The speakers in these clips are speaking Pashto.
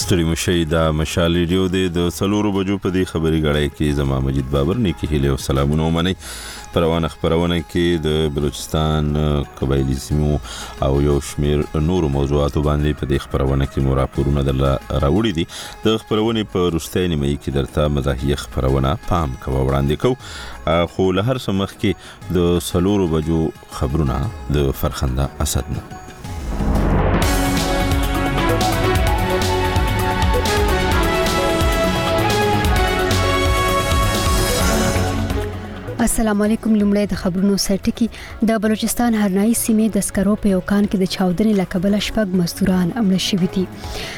ستړي مشي دا مشال ریډیو د 4 بجو په دې خبري غړای کې زما مجید بابر نیکی هله او سلامونه ومني پروانه خبرونه کې د بلوچستان قبایلی سیمو او یو شمیر نور موضوعاتو باندې په دې خبرونه کې مو راپورونه راوړي دي د خبرونه په روستۍ نیمه کې درته مزاحیه خبرونه پام کوي وړاندې کو خو له هر څه مخکې د 4 بجو خبرونه د فرخنده اسد نه السلام علیکم. لومړی د خبرونو سرټکی د بلوچستان هرنایي سیمې د سکرو په یو کان کې د چاودنې لکبل شپږ مزدوران امر شوي دي.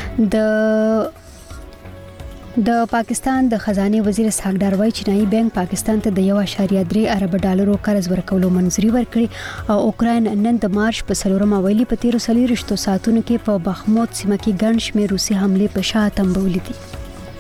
د پاکستان د خزانه وزیر اسحاق ډار وایي چې چینایي بانک پاکستان ته د 1.3 ارب ډالرو قرض ورکولو منځوري ورکړي او اوکراین نن د مارچ په 4 ویلي په 13 ساعتونو کې په بخموت سیمه کې ګڼ شمېر روسي حمله په شا تنبولې دي.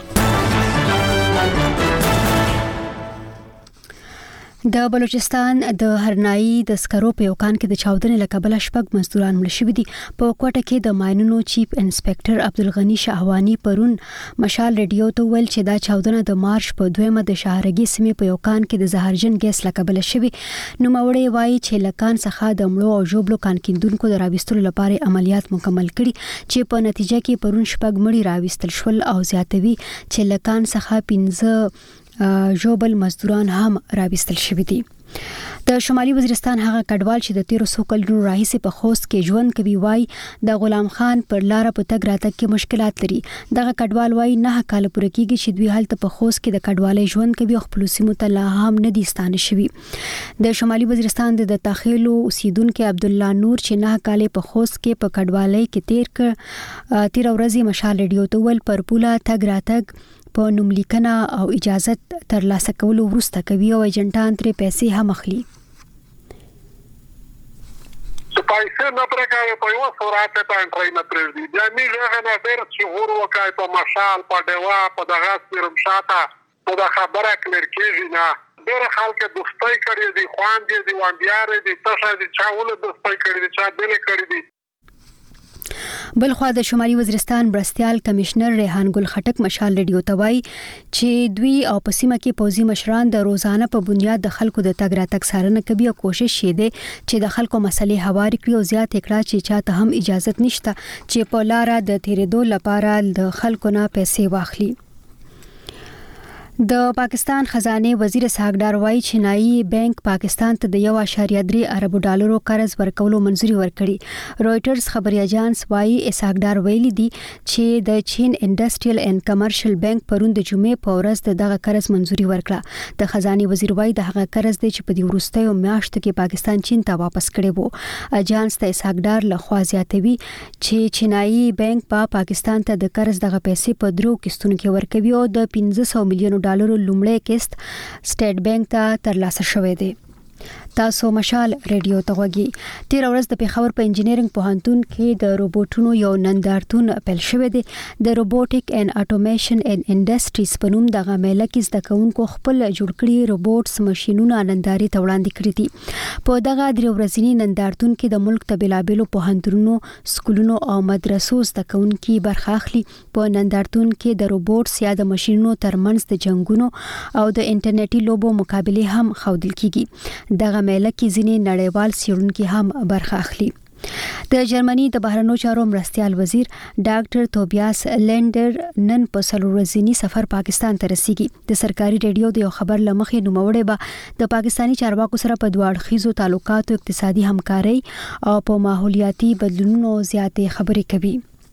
د بلوچستان د هرنایي د سکرو په یو کان کې د چاودنې لکبل شپږ مزدوران مړ شوي دي. په کوټه کې د ماینونو چیف انسپکټر عبدالغنی شهوانی پرون مشال ریډیو ته ویل چې دا چاودنه د مارچ په 2 د شهرګي سیمې په یو کان کې د زهرجن ګیس لکبل شوی. نو موري وایي چې لکان څخه د مړو او جوبلو کان کیندونکو د راوستلو لپاره عملیات مکمل کړي چې په نتیجه کې پرون شپږ مړي راوستل شول او زیاتوي چې لکان څخه 15 جوبل مزدوران هم راوستل شوي دي. د شمالي وزیرستان هغه کډوال چې د 1300 کلونو راهیسې په خوست کې ژوند کوي وای د غلام خان پر لار په تګ راتګ کې مشکلات لري. دغه کډوال وای 9 کال پوره کېږي چې دوی هلته په خوست کې د کډوالۍ ژوند کوي او خپل سیمو ته لا هم نه دي ستانه شوي. د شمالي وزیرستان د تاخیلو اوسیدونکو عبد الله نور چې 9 کال په خوست کې په کډوالۍ کې 13 ورځې مشال ریډیو ته ول پر پوله تګ راتګ په نوملیکنه او اجازت ترلاسه کولو وروسته کوي او ایجنټان ترې پیسې هم اخلي. پیسې نه پرګاوي په یو سورات ته انټری نه پرېږدي. بیا موږ هغه نه ډېر شعور وکړای په مشال په دیوا په دغه سپیرم شاته په دا خبره کلر کېږي نه ډېر خلک دوستۍ کړي دي خواندې دي وانډیار دي تاسو دې چاول دوستۍ کړي دي چا دل کړي دي. بلخوا د شمالي وزیرستان برستیال کمشنر ریحان ګل خټک مشال ریډیو ته وایي چې دوی او په سیمه کې پوځي مشران د روزانه په بنیاد د خلکو د تګ راتګ څارنه کوي او کوشش یې دی چې د خلکو مسلې هواري کړي او زیات کړه چې چاته هم اجازه نشته چې په لار د تیرېدو لپاره د خلکو نه پیسې واخلي. د پاکستان خزانه وزیر اسحاق ډار وایي چې چینایي بانک پاکستان ته د 1.3 ارب ډالرو قرض ورکولو منځوري ورکړي. رويټرز خبري اژانس وایي اسحاق ډار ویلي دي چې د چین انډستریال اند کمرشل بانک پرون د جمعې په ورځ دغه قرض منځوري ورکړه. د خزانه وزیر وایي دغه قرض دی چې په دې وروستیو میاشتو کې پاکستان چین ته واپس کړی وو. اژانس ته اسحاق ډار لخوا زیاتوي چې چینایي بانک په پاکستان ته د قرض دغه پیسې په 3 قسطونو کې ورکوي او د 500 میلیون ډالرو لومړی قسط سټیټ بانک ته ترلاسه شوی دی. تاسو مشال ریډیو ته غوږی. 13 ورځ د پیښور په انجینرینګ پوهنتون کې د روبوټونو یو نندارتون پیل شوی دی. د روبوټیک اینڈ اټومیشن ان انډستریز په نوم دغه میله کې زده کوونکو خپل جوړ کړي روبوټس ماشينونه ننداري ته وړاندې کړي دي. په دغه 3 ورځني نندارتون کې د ملک د بلابلو پوهنتونونو سکولونو او مدرسو زده کوونکي برخه اخلي. په نندارتون کې د روبوټس یا د ماشينونو ترمنځ د جنگونو او د انټرنیټي لوبو مقابله هم ښودل کیږي. دغه میله کې ځینې نړیوال څېړونکي هم برخه اخلي. د جرمني د بهرنیو چارو مرستیال وزیر ډاکټر توبیاس لینډر نن په 4 ورځني سفر پاکستان ته رسیږي. د سرکاري ریډیو د یو خبر لمخې نوموړی به د پاکستاني چارواکو سره په دوه اړخیزو تعلقاتو اقتصادي همکاري او په ماحولیاتي بدلونونو زیاتې خبرې کوي.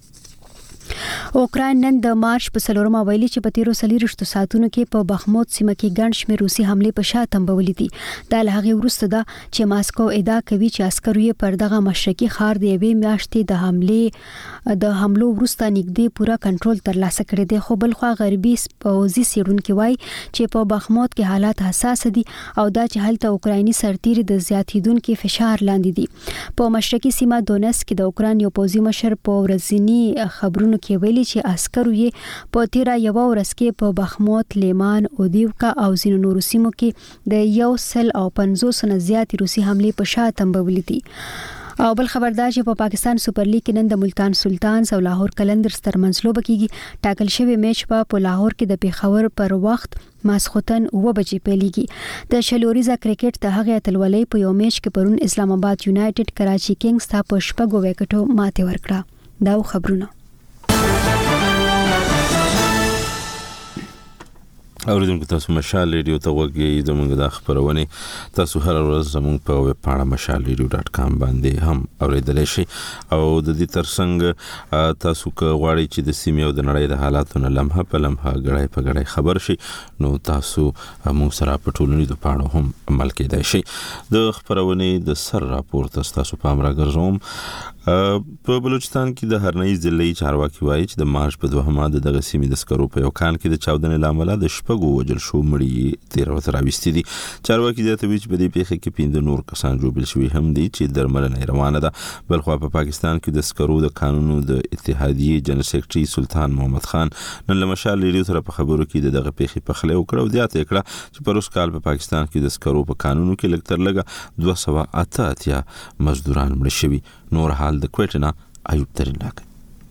اوکراین نن د مارچ په 4 ویلي چې په 13 ساعتونو کې په بخموت سیمه کې ګڼ شمېر روسي حمله په شا تنبولې دي. دا له هغې وروسته ده چې ماسکو ادعا کوي چې عسکرو یې پر دغه مشرقي ښار د یوې میاشتې د حملو وروسته نږدې پوره کنټرول ترلاسه کړی دی. خو بلخوا غربي پوځي څېړونکي وایي چې په بخموت کې حالات حساس دي او دا چې هلته اوکرایني سرتیري د زیاتېدونکي فشار لاندې دي. په مشرقي سیمه دونیتسک کې د اوکراین یو پوځي مشر په ورځني خبرونو کې ویلي چې عسکرو یې په 13 ورځ کې په بخموت، لیمان، اودیوکا او ځینو نورو سیمو کې د 150 نه زیاتې روسي حملې په شا تنبولې دي. او بل خبردار چې په پاکستان سپر لیګ کې نن د ملتان سلطانز او لاهور قلندرز ترمنځ لوبه کیږي. ټاکل شوی میچ په لاهور کې د پیښور پر وخت ماسختن 9 بجې پیلېږي. د شلوریزه کرکټ ته هغه اتلولۍ په یو میچ کې پرون اسلام آباد یونایټډ کراچي کینګز ته په 6 وکټو ماته ورکړه. دا خبرونه اوریدونکو تاسو مشال ریډیو ته وګورئ. زموږ د خبرونه تاسو هر ورځ زموږ په ویب پاڼه mashalradio.com باندې هم اوریدلای شئ او د دې ترڅنګ تاسو که غواړئ چې د سیمې او د نړۍ د حالاتو نه لمحه په لمحه غړای په غړای خبر شئ نو تاسو موږ سره په ټولنیزو پاڼو هم عمل کېدای شئ. د خبرونه د سر راپور تاسو په امر ګرځوم. په بلوچستان کې د هرنۍ ضلعي چارواکي وایي چې د مارچ په 2مه د سیمې د سکرو په یو کان کې د چاودنې لامل د شپږو وجل شو مړي 13 راوستي دي. چارواکي د تویچ په دې پیښه کې 5 نور کسان جوړ شوي هم دي چې درملنه روانه ده. بلخو په پاکستان کې د سکرو د قانونو د اتحادیې جنرال سیکریټري سلطان محمد خان نن له مشال ریډیو سره په خبرو کې دغه پیښه په خله وکړه او زیاته کړه چې په روس کال په پاکستان کې د سکرو په قانونو کې لږ تر لږه 288 مزدوران مړ شوي. نور حال د کوټنا ایوب ترين راکړي.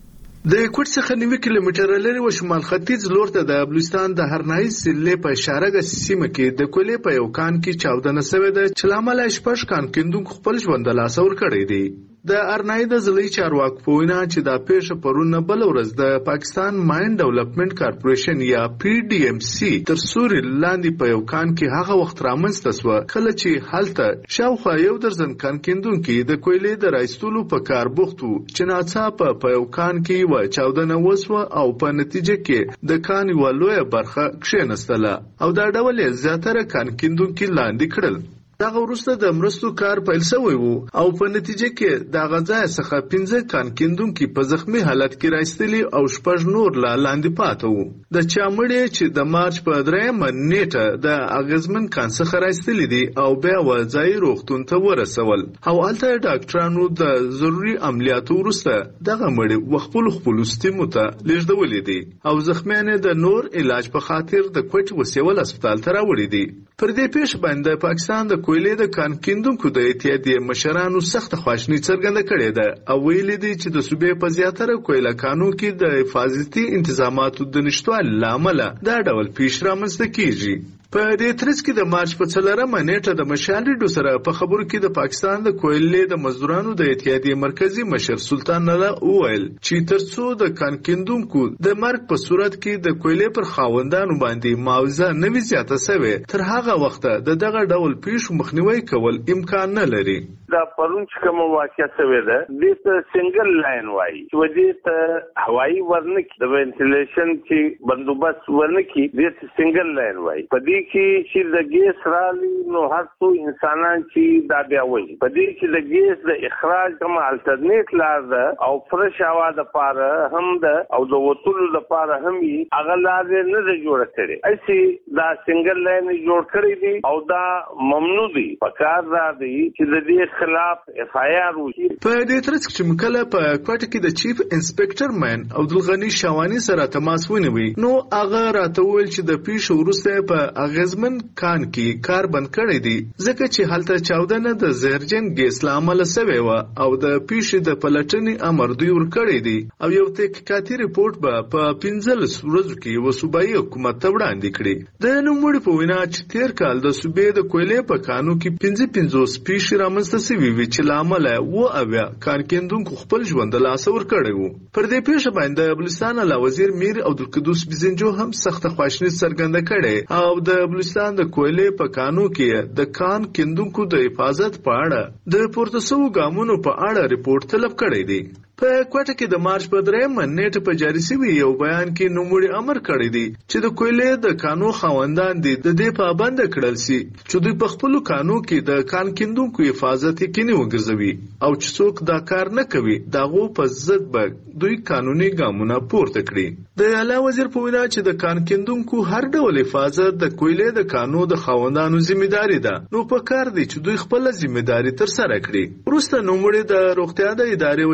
د کوټ څخه 9 کیلومتر لري و شمال ختیځ لور ته د بلوچستان د هرنای ضلع په اشاره سیمه کې د کولې په یو کان کې چاودنه شوې ده چې لامل شپږ کان کیندونکو خپل ژوند له لاسه ورکړی دی. د ارنای د ضلعي چارواکو په وینا چې دا پیښه پرون بل ورځ د پاکستان ماین ډیولپمنٹ کارپوریشن یا PDMC تر سوري لاندې په یو کان کې هغه وخت رامنځته شو کله چې هلته شاوخوا یو درزن کان کیندونکو د کویلې د رایستولو په کار بوختو چې ناڅاپه په یو کان کې و چاودنه وسوه او په نتیجه کې د کان یو لویه برخه کښېنستله او دا ډول زیاتره کان کیندونکو لاندې کړل. دغه وروسته د مرستو کار پیل شوی وو او په نتیجه کې د غځای څخه 15 کان کیندونکو په زخمی حالت کې راستلي او شپږ نور لاندې پاتې وو. د چامړې چې د مارچ په 3مه نیټه د اغزمن کان څخه راستلي دي او بیا وځای روغتون ته ورسول او الته ډاکټرانو د ضروري عملیاتو وروسته دغه مړي خپل ستیمو ته لیږدولې دي او زخمیان د نور علاج په خاطر د کوټ وسیول هسپتال ته راوړي دي. پر دې پیښه باندې پاکستان د کویلې د کان کیندونکو د اتحادیې مشرانو سخت خواشنی څرګنده کړې ده او ویلي دي چې د صوبې په زیاتره کویله کانو کې د حفاظتي انتظاماتو د نشټوالي لامل دا ډول پیښ رامنځته کیږي. په دې ترڅ کې د مارچ په 4مه نیټه د مشال ریډیو سره په خبرو کې د پاکستان د کویلې د مزدورانو د اتحادیې مرکزی مشر سلطان نلا وویل چې ترڅو د کان کیندونکو د مرګ په صورت کې د کویلې پر خاوندانو باندې معاوضه نوي زیاته شوی تر هغه وخت د دغه ډول پیښو مخنیوي کول امکان نه لري. دا پرون چې کوم واقعیا شوی ده د سنگل لاین وای چې ودې ته هوایي ورنک د وینټیلیشن کې بندوبست ورنک د سنگل لاین وای په دې کې چې د ګیس رالي نو هر څو انسانان چې دا بیا وایي په دې کې د ګیس د اخراج کوم الټرنیټ لار ده او فرش هوا د پاره هم ده او د وټولو د پاره هم یې هغه لار نه ده جوړ کړي اسی دا سنگل لاین جوړ کړی دي او دا ممنوع دي په کار را دي چې د دې خلاف FIR وشي. په دې ترڅ کې مکله په کوټه کې د چیف انسپکټر مین عبدالغنی شوانی سره تماس ونیوي نو هغه راته ویل چې د پیښو وروسته په اغزمن کان کې کار بند کړی دی ځکه چې هلته چاودنه د زهرجن ګیس لامل شوی و او د پیښې د پلټنې امر دوی ورکړی دی او یو تحقیقاتي ریپورت به په 15 ورځو کې وسوبایي حکومت ته وړاندې کړي. د نوموړي په وینا چې تیر کال د صوبې د کویلې په کانو کې 55 پیښې رامنځته شوي وي چې لامل و اویا کان کیندونکو خپل ژوند له لاسه ورکړی وو. پر دې پیښه باندې بلوچستان له وزیر میر عبدالقدوس بزنجو هم سخت خواشنی څرګنده کړي او د بلوچستان د کویلې په کانو کې د کان کیندونکو د حفاظت په اړه د پورته شوو ګامونو په اړه ریپورت طلب کړی دی. په کوټه کې د مارچ په 3مه نیټه په جاری شوی یو بیان کې نوموړي امر کړی دی چې د کویلې د کانو خاوندان دي د دې پابند کړل شي چې دوی په خپل کانو کې د کان کیندونکو حفاظت یقیني وګرځوي او چې څوک دا کار نه کوي دغه په ضد به دوی قانوني ګامونه پورته کړي. د اعلی وزیر په وینا چې د کان کیندونکو هر ډول حفاظت د کویلې د کانو د خاوندانو ځمېداري ده نو په کار دی چې دوی خپل ځمېداري تر سره کړي. وروسته نوموړي د روغتیا د ادارې او چارواکو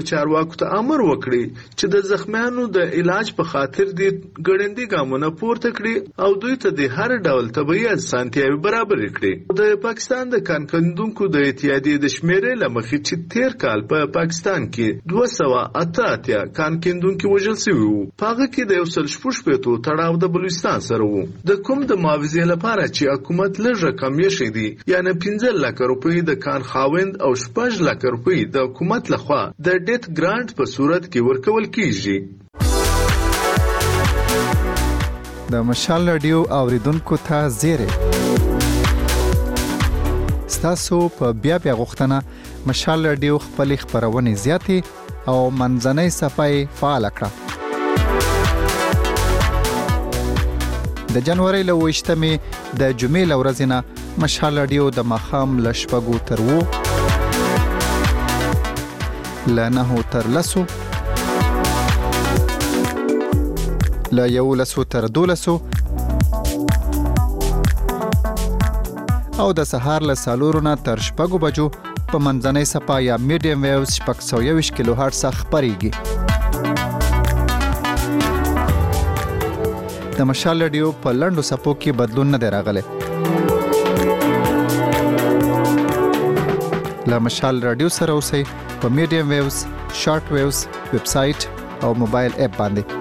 خلکو ته امر وکړي چې د زخمیانو د علاج په خاطر د ګړندي ګامونه پورته کړي او دوی ته د هر ډول طبي اسانتیاوي برابر کړي. د پاکستان د کانکندونکو د اتحادیې د شمیرې لمخې چې تیر کال په پاکستان کې 288 کانکندونکو وژل شوي وو، په هغه کې د 160 تړاو د بلوچستان سره وو. د کوم د معاوضې لپاره چې حکومت لږ رقم یې شي یعنی 15 لک روپۍ د کان خاوند او 6 لک روپۍ د حکومت لخوا د ډیت ګرانټ په صورت کې ورکول کیږي. د مشال رادیو اوریدونکو ته زیری ستاسو په بیا غوښتنه مشال رادیو خپل خبرونه زیاتې او منځنۍ صفحه فعال کړه. د جنوري له 28مې د جمعې له ورځې نه مشال رادیو د ماښام له 6 تر 9 له 9 تر 10 له 11 تر 12 او د سهار له 4 نه تر 6 بجو په منځنۍ صفحه یا میډیم ویوز 621 کیلو هرتز خبريږي. د مشال رادیو په لندو صفو کې بدلون نه دی راغلی. له مشال رادیو سره اوسئ په میډیم ویوز، شارټ ویوز، ویب سټ او موبایل اپ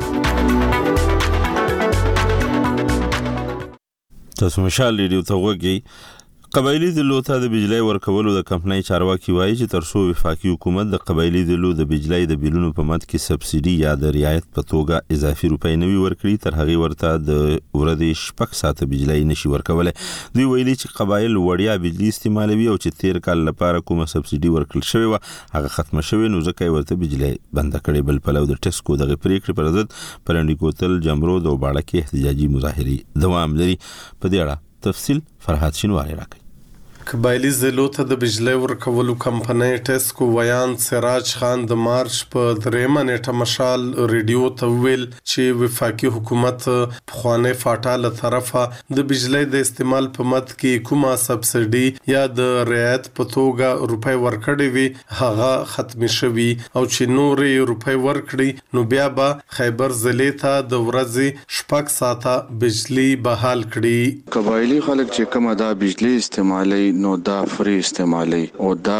باندې. تاسو مشال رادیو ته وګورئ. قبایلی ضلعو ته د بجلی ورکولو د کمپنۍ چارواکي وایي چې تر څو وفاقي حکومت د قبایلی ضلعو د بجلی د بیلونو په مد کې سبسیډي یا د رعایت په توګه اضافي روپۍ نه وي ورکړي، تر هغې ورته د ورځې 6 ساعته بجلی نشي ورکولی. دوی ویلي چې قبایل وړیا بجلی استعمالوي او چې تیر کال لپاره کومه سبسیډي ورکړل شوې وه هغه ختمه شوې، نو ځکه یې ورته بجلی بنده کړې. بل پلو د ټسکو دغه پریکړې پر ضد په لنډي کوتل، جمرود او باړه کې احتجاجي مظاهرې دوام لري. په دې اړه تفصیل فرهاد شینواری راکړي. قبایلی ضلعو ته د بجلی ورکولو کمپنۍ ټسکو ویان سراج خان د مارچ په 3 نیټه مشال رادیو ته ویل چې وفاقي حکومت پخوانی فاټا له طرفه د بجلی د استعمال په مد کې کومه سبسیډي یا د رعایت په توګه روپۍ ورکړې وي هغه ختمه شوي او چې نورې روپۍ ورکړي نو بیا به خیبر ضلع ته د ورځې 6 ساعته بجلی بحال کړي. قبایلی خلک چې کومه دا بجلی استعمالي نو دا فری استعمالي او دا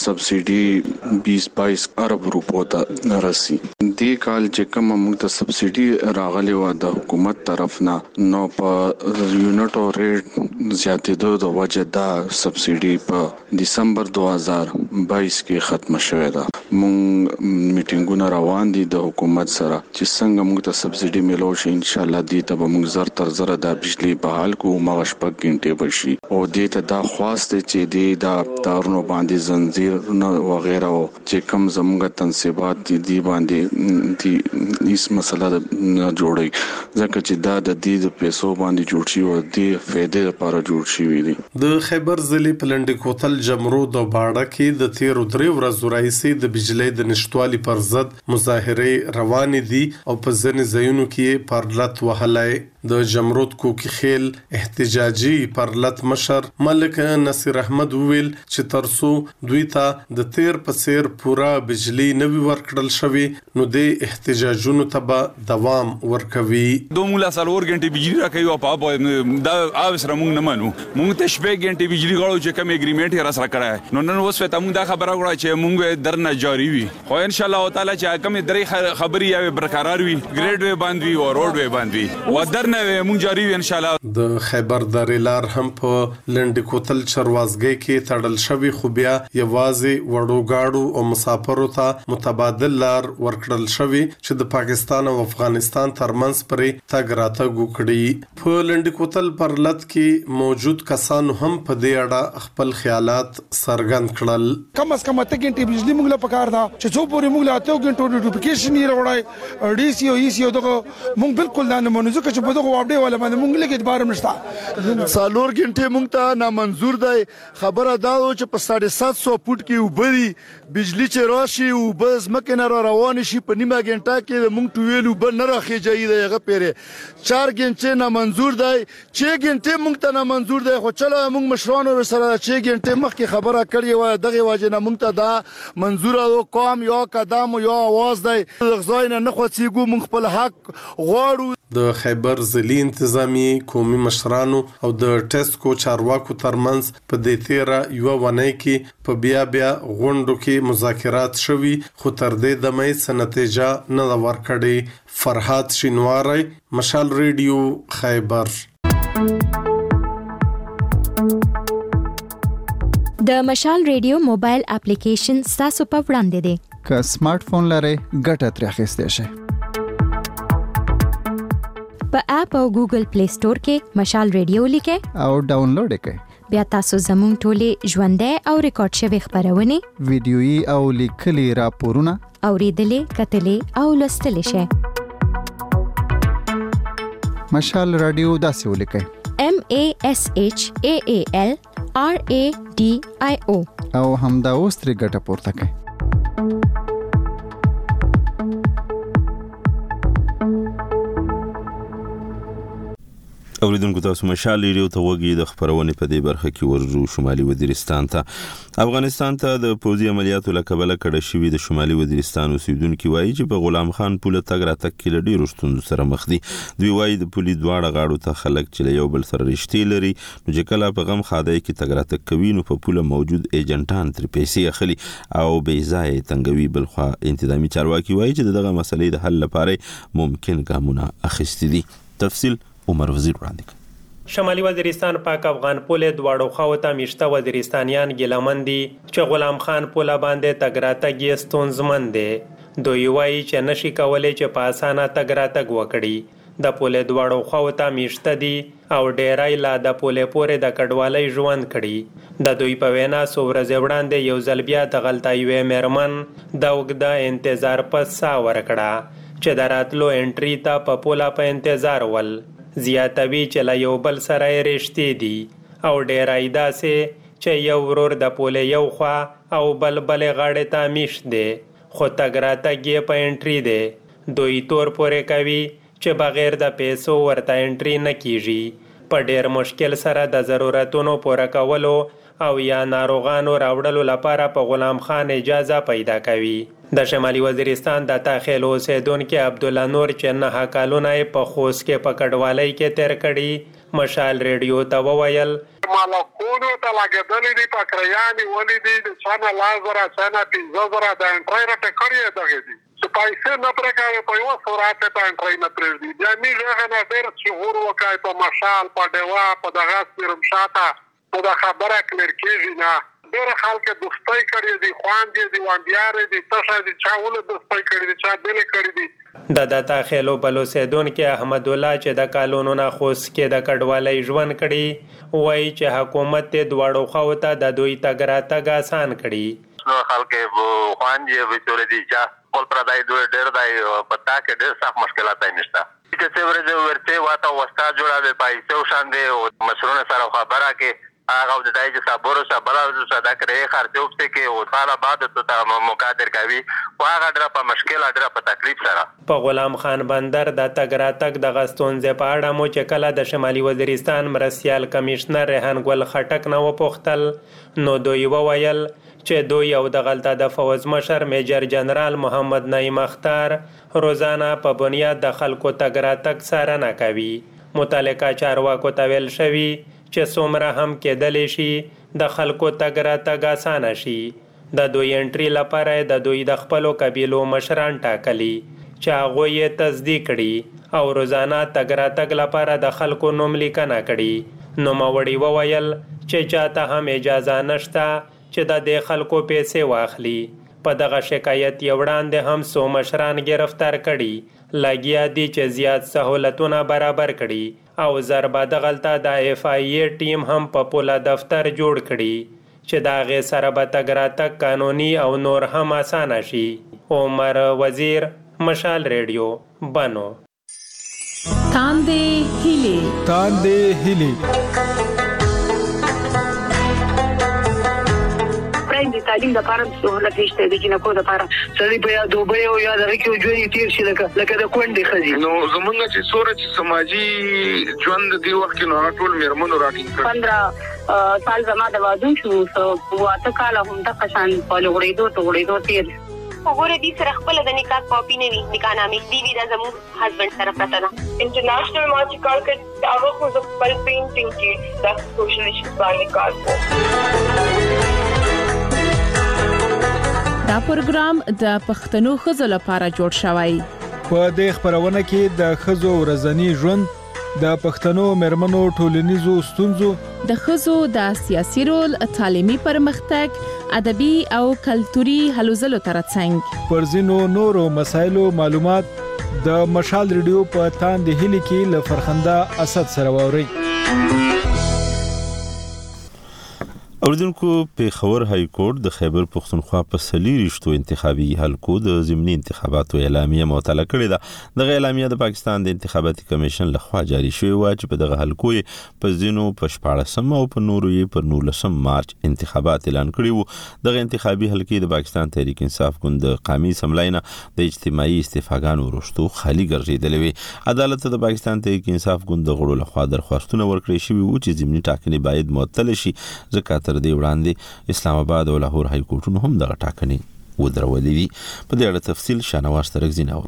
سبسیډي 20-22 ارب روپو ته رسي. دې کال چې کوم موږ ته سبسیډي راغلی و د حکومت طرف نه نو په یونټ او ریټ زیاتېدو د وجه دا سبسیډي په دسمبر 2022 کې ختم شوه. دا موږ میټینګونه روان دي د حکومت سره چې څنګه موږ ته سبسیډي ملو شي. ان شاء الله دې ته موږ زر تر زر د بجلی بحال کوو مغه 6 غنټې بشي او دې ته دا خواست چې دې دا تارونو باندې زنجیرونه وغیرہ او چې کوم زموږ تنصیبات دي باندې دي هیڅ مسله نه جوړي ځکه چې دا د دې د پیسو باندې جوړ شي او د فائدې لپاره جوړ شي وي. د خیبر ضلع په لنډي کوتل، جمرود او باړه کې د 13 ورځې راځي د بجلی د نشټوالي پر ضد مظاهره روان دي او په ځینې ځایونو کې پرلط وهلای. د جمرود کوکی خیل احتجاجي پرلط مشر ملک نصیر احمد ویل چې ترسو دوی ته د تیر په سیر پورا بجلی نوی ورکړل شوی نو د احتجاجونو ته به دوام ورکوي. دومره 4 غنټې بجلی راکوي او په دا اوسره موږ نه منو. موږ ته 6 غنټې بجلی غواړو چې کوم اګریمنت یې را سره کړای نو نن اوس ته موږ دا خبره غواړو چې موږ درنه جاری وي خو ان شاء الله تعالی چې کوم درې خبري یا برقرار وي ګریډ وی باندې وي او روډ وی باندې وي و درنه موږ جاری وي ان شاء الله. د خیبر درلار هم په لنډي کوتل چروازګي کې تړل شوی خو بیا یوازې وړوګاړو او مسافرو ته متبادل لار ورکړل شوی چې د پاکستان او افغانستان ترمنځ پرې تګ راتګ وکړي. په لنډي کوتل پر لټ کې موجود کسانو هم په دې اړه خپل خیالات څرګند کړل. کم از کم 8 غنټې بجلی موږ له پکار دا چې څو پورې موږ له 8 غنټو نوټیفیکیشن یې راوړای ډي سي او ای سي او دغه موږ بالکل نه منو ځکه چې په دغه اپډیټ ولا باندې مونږ لیک اعتبار نشته. سالور غنټه مونږ ته نامنظور دی. خبره دا و چې په 750 فوټ کې وبري بجلی چې راشي او بس مکه نه روان شي په نیمه غنټه کې مونږ ټویل وب نه راخیږي دغه پیره 4 غنټه نامنظور دی. 6 غنټه مونږ ته نامنظور دی. خو چلو مونږ مشرانو سره 6 غنټه مخکې خبره کړې و دغه واجب نه مونږ ته دا منظور او قوم یا قدم یا आवाज دی غزاینه نه خوڅیګو مونږ خپل حق غواړو. د خیبر ضلعي انتظامی قومي مشرانو او د ټیسکو چارواکو ترمنځ په دې تیره یو ونې کې په بیا غونډو کې مذاکرات شوي خو تر دې دمه څه نتیجه نه ورکړې. فرحات شینواری، مشال ریډیو، خیبر. د مشال ریډیو موبایل اپلیکیشن تاسو په وړاندې دی. که سمارټ فون لرئ ګټه ترې اخیستی شئ. په اپ او ګوګل پلی سٹور کې مشال ریډیو لیکئ او ډاونلوډ کړئ. بیا تاسو زموږ ټولې ژوندۍ او ریکارډ شوي خبرونه، ویډیويي او لیکلي راپورونه اوریدلې، کتلې او لوستلې شئ. مشال رادیو داسې ولیکئ: MASHAAL RADIO او همدا اوس ترې ګټه پورته کړئ. اوریدونکو تاسو مشال ریډیو ته وګورئ. د خبرونې په دې برخه کې ورجو شمالي وزیرستان ته افغانستان ته د پوځي عملیاتو لکبله کډه شوی د شمالي وزیرستان اوسیدونکو وایي چې په غلام خان پوله تګ راتګ کې له ډیرو ستونزو سره مخ دي. دوی وایي د پولي دواړه غاړو ته خلک چې یو بل سره رښتې لري نو چې کله په غم خادای کې تګ راتګ کوي نو په پوله موجود ایجنټان تر پیسې اخلي او بې ځای تنګوي. بلخوا انتظامی چارواکي وایي چې دغه مسلې د حل لپاره ممکن ګامونه اخیستي دي. تفصیل عمر وزیر وړاندې کړ. شمالي وزیرستان پاک افغان پوله دواړو خواو ته میشته وزیرستانیان ګیلمن دي چې غلام خان پوله باندې تګ راتګ یې ستونزمن دی. دوی وایي چې نشي کولی چې په اسانه تګ راتګ وکړي. د پوله دواړو خواو ته میشته دي او ډیری لا د پوله پورې د کډوالۍ ژوند کړي. د دوی په وینا څو ورځې وړاندې یو ځل بیا دغلته یوې میرمن د اوږده انتظار پس ساه ورکړه چې د راتلو انټري ته په پوله په انتظار ول. زیاتوي چې له یو بل سره یې رښتې دي او ډیری داسې چې یو ورور د پولې یو خوا او بلې غاړې ته میشت دی خو تګ راتګ یې په انټري دی. دوی تور پورې کوي چې بغیر د پیسو ورته انټري نه کیږي. په ډیر مشکل سره د ضرورتونو پوره کولو او یا ناروغانو راوړلو لپاره په غلام خان اجازه پیدا کوي. د شمالي وزیرستان د تاخیل اوسیدونکي عبدالله نور چې 9 کالونه په خوست کې په کډوالۍ کې تیر کړي مشال ریډیو ته وویل: مالکونو ته لګېدلې دي پکریانې ولې دي د چانه لازره چانه 15,000 د انټرای راته کړی دغه دي چې پیسې نه پرې کوي په یو سورات ته انټرای نه پرېږدي. بیا موږ هغه نه ډېر شعور وکړی په مشال په ډیوا په دغه سپیرمشاته نو دا خبره کلیر کېږي نه. ډېر خلک دوستۍ کړي دي، خواندې دي، وانډیارې دي، تشه دي، چا ولې دوستۍ کړي دي، چا دلې کړي دي. د داخلو بلوسیدونکي احمد الله چې د کالونو نه خوست کې د کډوالۍ ژوند کړي وایي چې حکومت ته دواړو خواو ته د دوی تګ راتګ آسان کړي. نو خلک خواندې وچورې دي چې خپل پردای دوی ډېر دی پتا کې ډېر سخت مشکلات نشته. چې څه ورځې ورته واته وستا جوړه به پیسې وشاندې او مشرونه سره خبره کې هغه د دای چې صبر او صبر او صدا کړې خرچو په کې او تعالی بعد ته مقادر کوي او هغه ډېر په مشکل ډېر په تکلیف سره. په غلام خان بندر د تګ راتګ د غستونځ په اړه مو چې کله د شمالي وزیرستان مرستیال کمشنر ریحان ګل خټک نو پوښتل نو دوی وویل چې دوی او د غلطه د فوز مشر میجر جنرال محمد نعیم اختر روزانه په بنیاد د خلکو تګ راتګ څارنه کوي. متعلقه چارواکو ته ویل شوي چې څومره هم کېدلی شي د خلکو تګ راتګ اسانه شي. د دوی انټري لپاره د دوی د خپلو قبیلو مشران ټاکلي چې هغوی یې تصدیق کړي او روزانه تګ راتګ لپاره د خلکو نوم لیکنه کړي. نوموړي وویل چې چاته هم اجازه نشته چې د دې خلکو پیسې واخلي. په دغه شکایت یې وړاندې هم څو مشران گرفتار کړي. لګیا دي چې زیات سهولتونه برابر کړي او ضربه دغلته د FIA ټیم هم په پوله دفتر جوړ کړي چې د هغې سره به تګ راتګ قانوني او نور هم اسانه شي. عمر وزیر، مشال ریډیو، بنو. تاندې تاندې هلي د تعلیم لپاره سہولت نشته د جنکو لپاره سړي په یا دوبه او یا د کې ژوند تیر شي لکه د کونډې خزي نو زمونږ چې سورج سماجی ژوند دی وخت نو ټول میرمنو راټینګ 15 سال زما د واده شو واته کال هم د قشان په لوړېدو تیر وګوره دې سره خپل د نکاح کاپی نه وي نکاح نامې دی دا زموږ هسبند سره پته ده انټرنیشنل مارچ کال کې هغه خو د خپل پینټینګ کې د سوشل ایشوز باندې کار کوي. دا پروګرام د پښتنو ښځو لپاره جوړ شوی. په دې خبرونه کې د ښځو ورځنی ژوند، د پښتنو مېرمنو ټولنیزو ستونزو، د ښځو د سیاسي رول، تعلیمي پرمختګ، ادبي او کلتوري هلو ځلو ترڅنګ پر ځینو نورو مسایلو معلومات د مشال ریډیو په تاندې هلي کې له فرخنده اسد سره واوري. اوریدونکو پیښور های کورټ د خیبر پښتونخوا په 40 انتخابي حلقو د ضمني انتخاباتو اعلامیه معطله کړې ده. دغه اعلامیه د پاکستان د انتخاباتي کمیشن لخوا جاری شوې و چې په دغه حلقو په ځینو په 14 او په نورو په 19 مارچ انتخابات اعلان کړي وو. دغه انتخابي حلقې د پاکستان تحریک انصاف ګوند د قومي سملاینه د اجتماعي استفاګانو وروسته خالي ګرځیدلې وي. عدالت د پاکستان تحریک انصاف ګوند د غړو لخوا درخواستونه ورکړي شوي وو چې ضمني ټاکنې باید معطل شي. ځکه تر دې وړاندې اسلام آباد او لاهور های کورټونو هم دغه ټاکنې ودرولې دي. په دې اړه تفصیل شانواز ترکزی نور.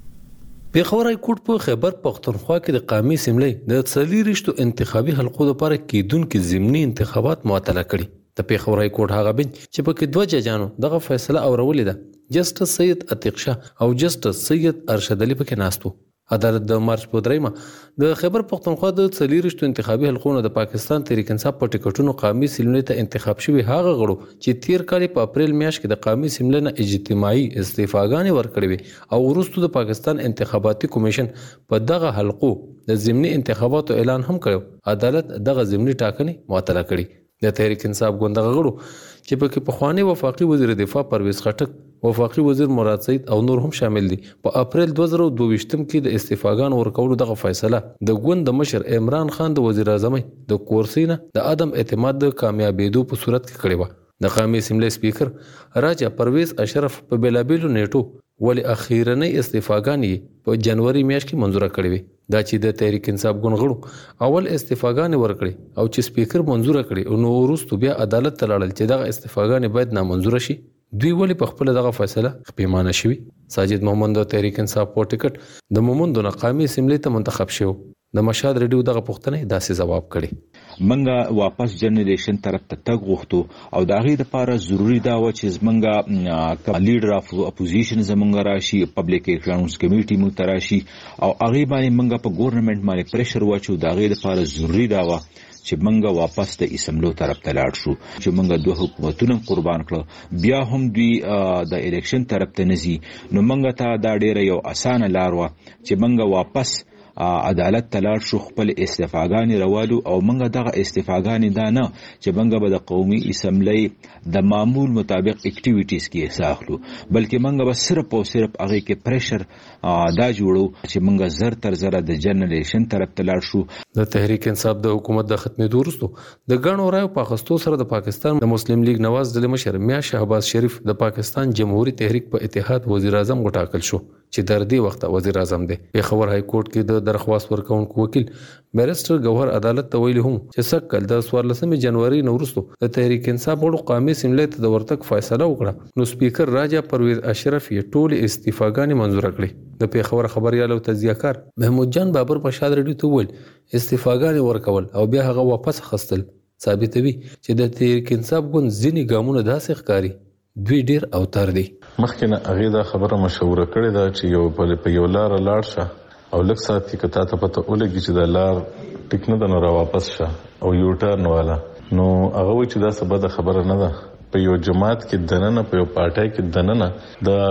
پیښور های کورټ په خیبر پښتونخوا کې د قومي سملې د 40 انتخابي حلقو لپاره کېدونکو ضمني انتخابات معطله کړي. د پیښور های کورټ هغه بنچ چې په کې دوه ججانو دغه فیصله اورولې ده، جسټس سید عتیق شاه او جسټس سید ارشد علي پکې ناستو. عدالت د مارچ په 3 د خیبر پښتونخوا د 40 انتخابي حلقونو د پاکستان تحریک انصاف په ټیکټونو قومي سملې ته انتخاب شوی هغه غړو چې تیر کال په اپریل میاشت کې د قومي سملې نه اجتماعي استعفاګانې ورکړې وي او وروسته د پاکستان انتخاباتي کمیشن په دغه حلقو د ضمني انتخاباتو اعلان هم کړو. عدالت دغه ضمني ټاکنې معطله کړې. د تحریک انصاف ګوند غړو چې په کې پخوانی وفاقي وزیر دفاع پرویز خټک، وفاقي وزیر مراد سعید او نور هم شامل دي. په اپریل 2022 کې د استعفاګان ورکولو دغه فیصله د ګوند د مشر عمران خان د وزیر اعظم د کورسینه د عدم اعتماد د کامیابیدو په صورت کې کړی و. د قومي اسمبلی سپیکر راجا پرویز اشرف په بیلابیلو نیټو ولی اخیرنۍ استعفاګانې په جنوري میاشت کې منزوره کړې وي. دا چې د تحریک انصاف ګوند غړو اول استعفاګانې ورکړي او چې سپیکر منزوره کړي او نو وروسته بیا عدالت ته لاړل چې دغه استعفاګانې باید نامنظوره شي. دوی ولی په خپل دغه فیصله خپېمانه شوي. ساجد محمد د تحریک انصاف په ټیکټ د مومند د قومي اسمبلی ته منتخب شو. د مشهد ریډیو دغه پوښتنه داسې جواب کړي: منګه واپس جنریشن طرف ته تګ غوښتو او د هغې لپاره ضروري دا و چې زمونږ لیډر اف اپوزیشن زمونږ راشي، پبلک اکاونټس کمیټي موږ ته راشي او هغې باندې منګه په ګورنمنټ باندې پریشر واچو. د هغې لپاره ضروري دا و چې منګه واپس د اسمبلو طرف ته لاړ شو چې منګه دوه حکومتونه قربان کړو، بیا هم دوی د الیکشن طرف ته نزي. نو منګه ته دا ډیره یو اسانه لار و چې منګه واپس عدالت تلاړ شو، خپل استعفاګانې روالو او منګه دغه استعفاګانې دا نه چې منګه به د قومي اسمبلی د معمول مطابق اکټیویټیز کې ساخلو، بلکې منګه به صرف او صرف هغه کې پریشر دا جوړو چې منګه زر تر زر د جنریشن طرف تلاړ شو. د تحریک انصاف د حکومت د ختمېدو وروسته د ګڼو رایو په اخیستو سره د پاکستان د مسلم لیگ نواز ډلې مشر میا شهباز شریف د پاکستان جمهوریت تحریک په اتحاد وزیر اعظم وټاکل شو چې در دې وخت وزیر اعظم دی. پیښور های کورټ کې د درخواست ورکونکو وکیل بیرسټر گوهر عدالت ته ویلي هم چې سکل د 14 جنوري وروسته د تحریک انصاف غړو قومي اسمبلی ته د ورتګ فیصله وکړه نو سپیکر راجا پرویز اشرف یې ټول استعفاګانې منزوره کړې. د پیښور خبريال او تجزیه‌کار محمود جان بابر په شاد ریډیو ته ویل استعفاګانې ورکول او بیا هغه واپس خستل ثابتوي چې د تحریک انصاف ګوند ځینې ګامونه داسې ښکاري دوی ډیر اوتر دي. مخکې نه هغه دا خبره مشوره کړې ده چې یو په یو لار لاړ شه او لږ ساعت کې کته ته پته ولګي چې دا لار ټیک نه ده نو را واپس شه او یو ټرن والا. نو هغه وایي چې دا څه بده خبره نه ده. په یو جماعت کې دننه، په یو پارټۍ کې دننه د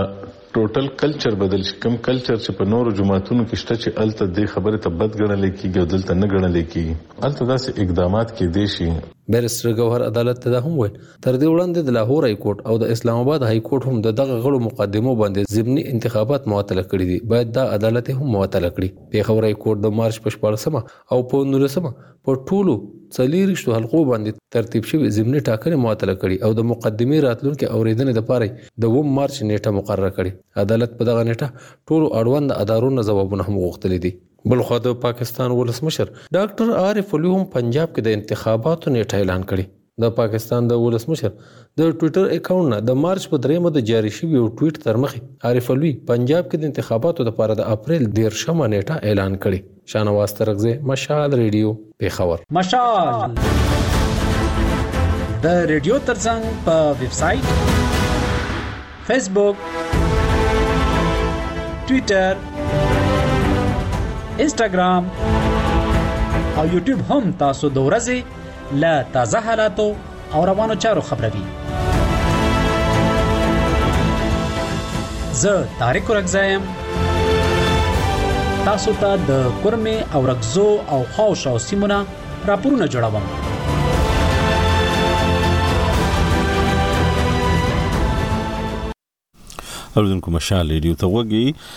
ټوټل کلچر بدل شي. کوم کلچر چې په نورو جماعتونو کې شته چې الته د خبره ته بد ګڼل کېږي او دلته نه ګڼل کېږي، الته داسې اقدامات کې دي شي. بیرسټر گوهر عدالت ته هم ویل تر دې وړاندې د لاهور های کورټ او د اسلام آباد های کورټ هم دغه غړو مقدمو باندې ضمني انتخابات معطل کړي دي، باید دا عدالت هم معطل کړي. پیښور های کورټ د مارچ په 14 او په 19 په ټولو 40 حلقو باندې ترتیب شوی ضمني ټاکنې معطل کړي او د مقدمې راتلونکو اوریدنې لپاره د 2 مارچ نیټه مقرره کړي. عدالت په دغه نیټه ټولو اړوند ادارو ځوابونه هم غوښتلي دي. بلخوا د پاکستان ولسمشر ډاکټر عارف علي هم پنجاب کې د انتخاباتو نیټه اعلان کړي. د پاکستان د ولسمشر د ټوئیټر اکاونټ نه د مارچ په 3 د جاری شوی یو ټویټ تر مخه عارف علي پنجاب کې د انتخاباتو لپاره د اپریل 13 نیټه اعلان کړي. شانواز ترغزه، مشال ریډیو، پیښور. مشال د ریډیو ترڅنګ په ویب سټ، فیسبوک، ټوئیټر، انسټاګرام او یوټیوب هم تاسو د ورځې له تازه حالاتو او روانو چارو خبروي. زه طارق رګزایم، تاسو ته د کورمه او رګزو او خاوشو سیمونه راپورونه جوړوم. اوریدونکو مشال ریډیو ته وګورئ.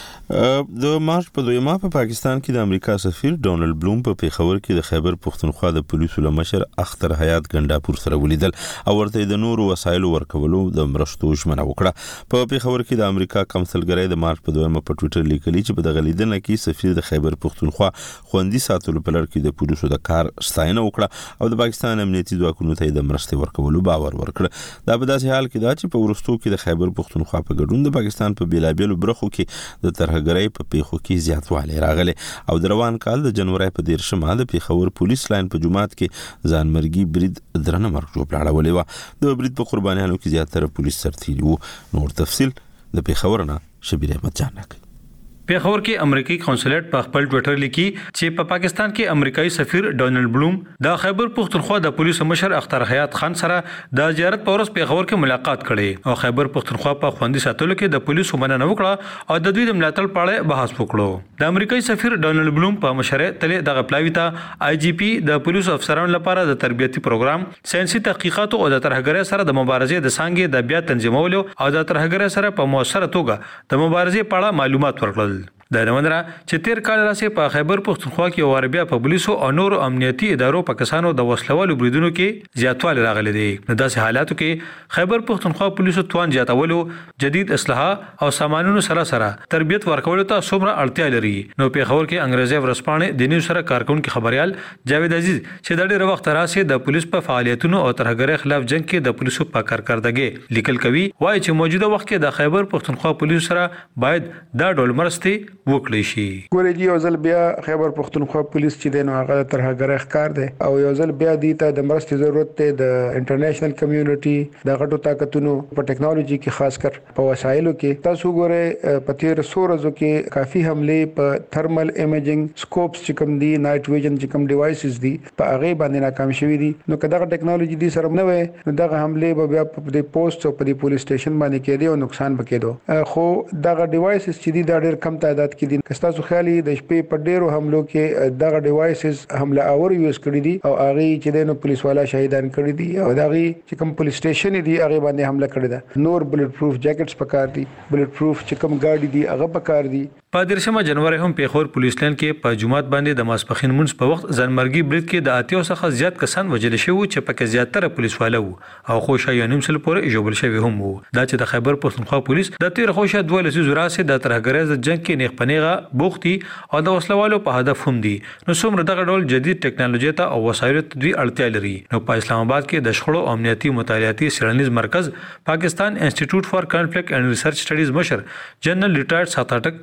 د مارچ په 2 په پاکستان کې د امریکا سفیر ډونالد بلوم په پیښور کې د خیبر پختونخوا د پولیسو لمشر اختر حیات ګنداپور سره ولیدل او ورته د نورو وسایلو ورکولو د مرستو ژمنه وکړه. په پیښور کې د امریکا کونسلګری د مارچ په 2 په ټوئیټر لیکلي چې په دغه لیدنه کې سفیر د خیبر پختونخوا خوندي ساتلو په لړ کې د پولیسو د کار ستاینه وکړه او د پاکستان امنیتي ځواکونو ته د مرستې ورکولو باور ورکړ. دا په داسې حال کې دا چې په ورستو کې د خیبر پختونخوا په ګډون د پاکستان په بیلابیلو برخو کې د ترهګرۍ په پیښو کې زیاتوالی راغلی او د روان کال د جنوري په 13 د پیښور پولیس لاین په جماعت کې ځانمرګي برید درنه مرګ جوړ اړولې و. د برید په قربانیانو کې زیاتره پولیس سرتیري وو. نور تفصیل د پیښور نه شبیر احمد جان راکړي. پیښور کې امریکایي قونسلیت په خپل ټوئیټر لیکي چې په پاکستان کې امریکایي سفیر ډونالد بلوم د خیبر پختونخوا د پولیسو مشر اختر حیات خان سره د زیارت په ورځ پیښور کې ملاقات کړي او خیبر پختونخوا په خوندي ساتلو کې د پولیسو مننه وکړه او د دوی د ملاتړ په اړه بحث وکړو. د امریکایي سفیر ډونالد بلوم په مشره تل دغه پلاوی ته آی جی پی د پولیسو افسرانو لپاره د تربیتي پروګرام، ساينسي تحقیقات او د ترهګرۍ سره د مبارزې د څنګه د بیا تنظیمولو او د ترهګرۍ سره په موثره توګه د مبارزې په اړه معلومات ورکړل. د نوندرا چې تیر کال راځي په خیبر پختونخوا کې وربیا په پولیسو او نور امنیتي ادارو پاکستانو د وسلوالو بریدونو کې زیاتوالی راغلی دی. د داسې حالاتو کې خیبر پختونخوا پولیسو توان زیاتولو، جدید اسلحه او سامانونو سره تربیت ورکولو ته څومره اړتیا لري. نو پیښور کې انګريزي ورسپانې د نیو سره کارکونکو خبريال جاوید عزیز چې د ډېر وخت راځي د پولیس په فعالیتونو او ترهګرۍ خلاف جنگ کې د پولیسو په کارکردګي لیکل کوي، وایي چې موجوده وخت کې د خیبر پختونخوا پولیسو سره باید دا ډول مرستې وکړي شي. ګورې دی یو ځل بیا خیبر پختونخوا پولیس چې د نو هغه ترهګرۍ ښکار دی او یو ځل بیا دی ته د مرستې ضرورت دی د انټرنیشنل کمیونټي د غټو طاقتونو په ټیکنالوژي کې خاص کر په وسایلو کې. تاسو ګورې په تیر 100 ورځو کې کافي حمله په تھرمل ایمیجنګ سکوپس چې کوم دی، نایټ ویژن چې کوم ډیوایسز دي، په هغه باندې ناکام شوی دي. نو کله ټیکنالوژي دي سره نه وي نو دغه حمله به بیا په د پوسټ او په د پولیس سټیشن باندې کېدی او نقصان وکړي. خو دغه ډیوایسز چې دي دا ډېر کم تعداد کې دي. تاسو خیالي د شپې په ډیرو حملو کې دغه ډیوایسز حمله اور یوز کړی دي او هغه چې د پولیس والا شهیدان کړی دي او دغه چې کوم پولیس سټیشن دي هغه باندې حمله کړی ده. نور بلټ پروف جاکټس پکار دي، بلټ پروف چې کوم گاډي دي هغه پکار دي. په 13 جنوري هم پیښور پولیس لاین کې په جمعات باندې د ماسپخین مونږ په وخت ځانمرګي برید کې د اتیو څخه زیات کسان وژل شوي چې پکې زیاتره پولیس والو او خوشا یو نیم سل پورې جوړل شوی هم وو. دا چې د خیبر پختونخوا پولیس د تیر خوشا 12 زوراسه د ترهګرۍ د جنگ کې نیغ پنیغه بوختي او د وسلوالو په هدف هم دي. نو څومره دغه ډول جدید ټیکنالوژي ته او وسایلو ته دوی اړتیا لري. نو په اسلام آباد کې د شخړو امنیتي مطالعاتي څېړنیز مرکز پاکستان انسټیټیوټ فار کانفلیکټ اینڈ ریسرچ سټډیز مشر جنرال ریټایرډ ساتاټک مشال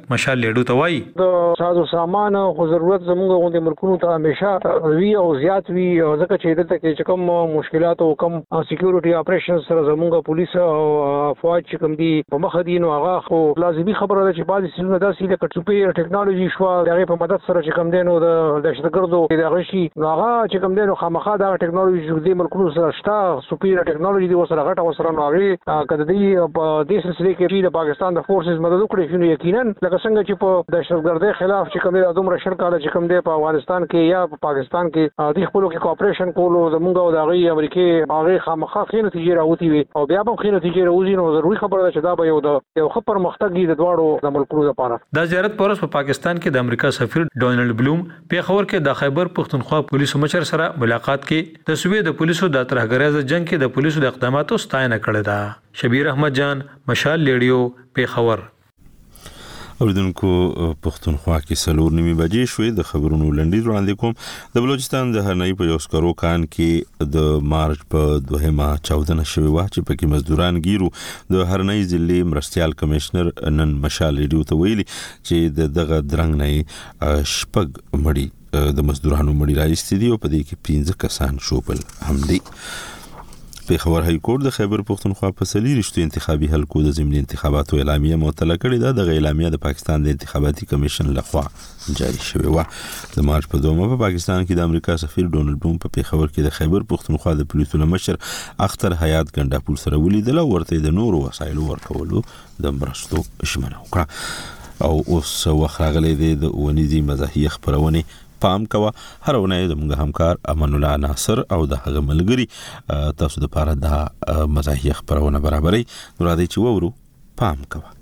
لیډو ته وایي د سازو سامان او ضرورت زموږ غونډې ملکونو ته همیشه وی او زیات وی ځکه چې دلته کې کوم مشکلات او کوم سکیورټي اپریشن سره زموږ پولیس او فوج چې کوم دي په مخ دي نو هغه خو لازمي خبره ده چې بعضې سیمونه داسې لکه سوپیر ټیکنالوژي شوه د هغې په مدد سره چې کوم دی نو د دهشتګردو د هغه شي نو هغه چې کوم دی نو خامخا دا ټیکنالوژي چې دې ملکونو سره شته سوپیر ټیکنالوژي دی ورسره غټه ورسره نو هغې که د دې په دې سلسلې کې د پاکستان د فورسز مدد وکړي نو یقینا لکه څنګه چې په دهشتګردۍ خلاف چې کوم دی دومره شل کاله چې کوم دی په افغانستان کې یا په پاکستان کې دوی خپلو کې کوآپریشن کولو زموږ او د هغې امریکې هغې خامخا ښې نتیجې راوتې وي او بیا به هم ښې نتیجې راوځي نو ضروري خبره ده چې دا به یو ښه پرمختګ وي د دواړو د ملکونو لپاره. دا زیارت په ورځ په پاکستان کې د امریکا سفیر ډونالډ بلوم پیښور کې د خیبر پښتونخوا پولیسو مشر سره ملاقات کې د صوبې د پولیسو د ترهګریز جنگ کې د پولیسو د اقداماتو ستاینه کړې ده. شبیر احمد جان، مشال ریډیو، پیښور. اوریدونکو پښتونخوا کې 4:30 بجې شوې د خبرونو لنډیز وړاندې کوم. د بلوچستان د هرنۍ په یو سکرو کان کې د مارچ په 2مه چاودنه شوې وه چې پکې مزدوران ګیرو. د هرنۍ ضلعي مرستیال کمشنر نن مشال ریډیو ته ویلي چې دغه درنګ نه شپږ مړي د مزدورانو مړي راایستي دي او په دې کې 15 کسان شوبل هم دي. پیښور های کورټ د خیبر پښتونخوا په 4 انتخابي حلقو د ضمني انتخاباتو اعلامیه معطله کړې ده. د اعلامیه د پاکستان د انتخاباتي کمیشن لخوا جاری شوې و. د مارچ په 2مه په پاکستان کې د امریکا سفیر ډونالډ بلوم په پیښور کې د خیبر پښتونخوا د پولیسو مشر اختر حیات ګنډاپور سره ولیدل او ورته د نورو وسایلو ورکولو د مرستو ژمنه وکړه. او اوس وخت راغلی دی د ونیزي مزاحیه خبرونه پام کوه. هر ونې زموږ همکار امان الله ناصر او د هغه ملګری تاسو د پاره د مزاحیه خبرونه برابرۍ نو راځي چې وورو پام کوه.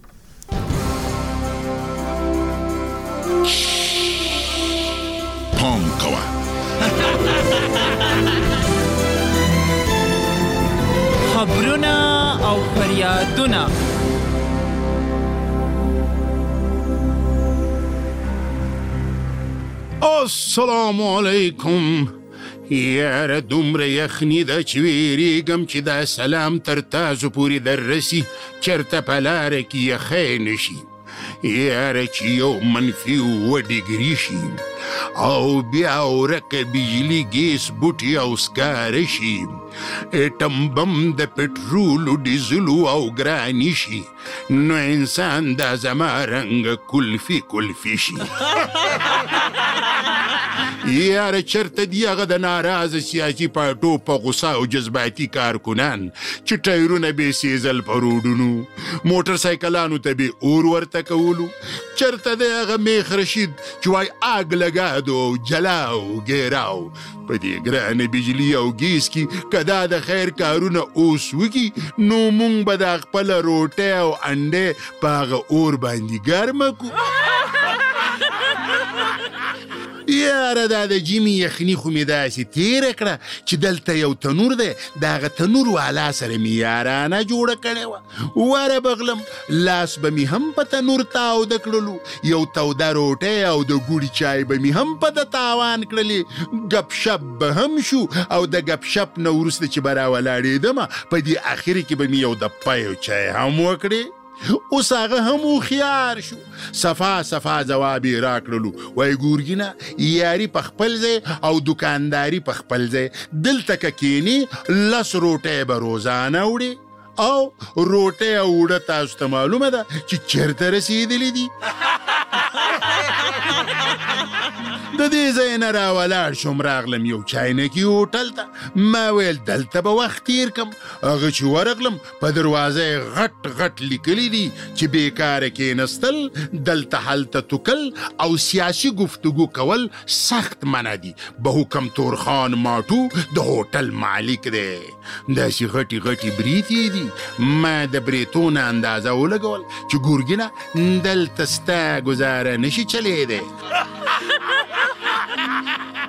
پام کوه. خبرونه او فریادونه السلام علیکم. یاره دومره یخنی ده چې ویریږم چې دا سلام تر تاسو پورې در رسي چېرته په لاره کې یخی نشي. یاره چې یو -2 ډګري شي او بیا ورکه بجلی ګیس بوټي او سکاره شي اټم بم د پټرولو ډیزلو او ګراني شي نو انسان دا زما رنګ کلفي شي. یاره چرته دی هغه د ناراضه سیاسي پارټو په غوسه او جذباتي کارکنان چې ټایرونه به سیزل په روډونو موټر سایکلانو ته به اور ورته کولو. چرته دی هغه میخ رشید چې وای آگ لګادو جلاو ګیراو په دې ګرانه بجلی او ګیس کې که دا د خیر کارونه اوس وکي نو مونږ به دا خپله روټۍ او انډې په هغه اور باندې ګرمه کو. یاره دا د جیمي یخني خو مې داسې تیره کړه چې دلته یو تنور دی د هغه تنور والا سره مې یارانه جوړه کړې وه. وره بغلم لاس به مې هم په تنور تاوده کړلو یو توده روټۍ او د ګوړي چای به مې هم په د تاوان کړلې ګپ شپ به هم شو او د ګپ شپ نه وروسته چې به راولاړېدمه په دې اخر کې به مې یو د پیو چای هم وکړې. اوس هغه هم هوښیار شو صفا ځواب یې راکړلو وای ګورګینه یاري په خپل ځای او دکانداري په خپل ځای دلته که کینې 10 روټۍ به روزانه وړې او روټۍ او وړه تاسو ته معلومه ده چې چېرته رسېدلي دي. د دې ځای نه راولاړ شوم راغلم یو چاینکي هوټل ته ما ویل دلته به وخت تیر کم. هغه چې ورغلم په دروازه یې غټ لیکلي دي چې بیکاره کېنستل دلته هلته توکل او سیاسي گفتگو کول سخت منع دي. به حکم تورخان ماټو د هوټل مالک دی داسې غټي بریتې دي. ما د بریتونه اندازه ولګول چې ګورګینه دلته ستا ګزاره نشي چلیدی.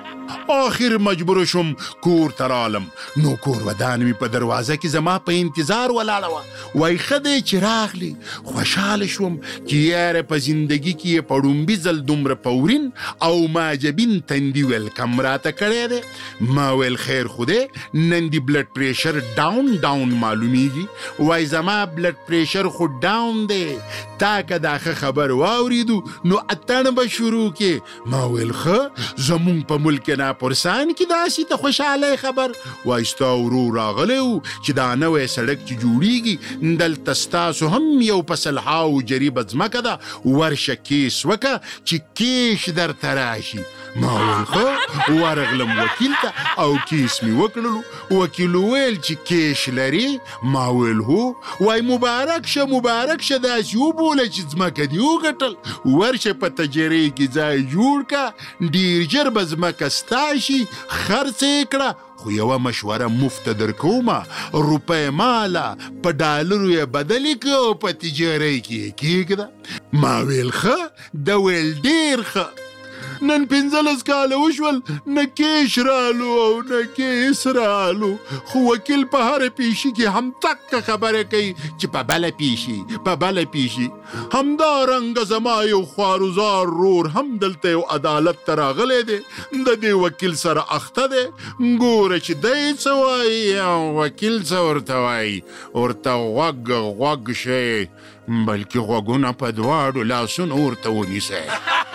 آخر مجبور شم کور ته رالم. نو کور ودان مې په دروازه کې زما په انتظار ولاړه وه. وایي ښه دی چې راغلی. خوشحاله شوم چې یاره په زندګي کې یې په ړومبي ځل دومره پورین او معجبین تندي ویلکم راته کړی دی. ما ویل خیر خو دی، نن دې بلډ پریشر ډاون معلومیږي. وایي زما بلډ پریشر خو ډاون دی، تا که دا ښه خبر واوریدو نو اتڼ به شروع کې. ما ویل ښه زمونږ په ملک ناپرسان کې داسې ته خوشحالی خبر. وایي ستا ورور راغلی و چې دا نوی سړک چې جوړیږي دلته ستاسو هم یو په سلهاو جریبه ځمکه ده، ورشه کیس وکه چې کیش درته راشي. ما ویل ښه ورغلم وکیل ته او کیس مې وکړلو. وکیل ویل چې کیش لري؟ ما ویل هو. وایي مبارک شه داسې وبوله چې ځمکه دې وګټل. ورشه په تجرۍ کې ځای جوړ که، ډېر ژر به ځمکه ستا شي، خرڅ یې کړه. خو یوه مشوره مفته در کومه، روپۍ ماله په ډالرو یې بدلې که او په تجرۍ کې یې کېږده. ما ویل ښه. ده ویل ډېر ښه. نن 15 کاله وشول نه کیش رالو او نه کیس رالو. خو وکیل په هر پیشي کې هم تک خبره کوي چې په بله پیشي. همدارنګه زما یو خوارزار رور هم دلته یو عدالت ته راغلی دی، د دې وکیل سره اخته دی. ګوره چې دی څه وایي او وکیل څه ورته وایي. ورته غوږ شئ، بلکې غوږونه په دواړو لاسونو ورته ونیسئ.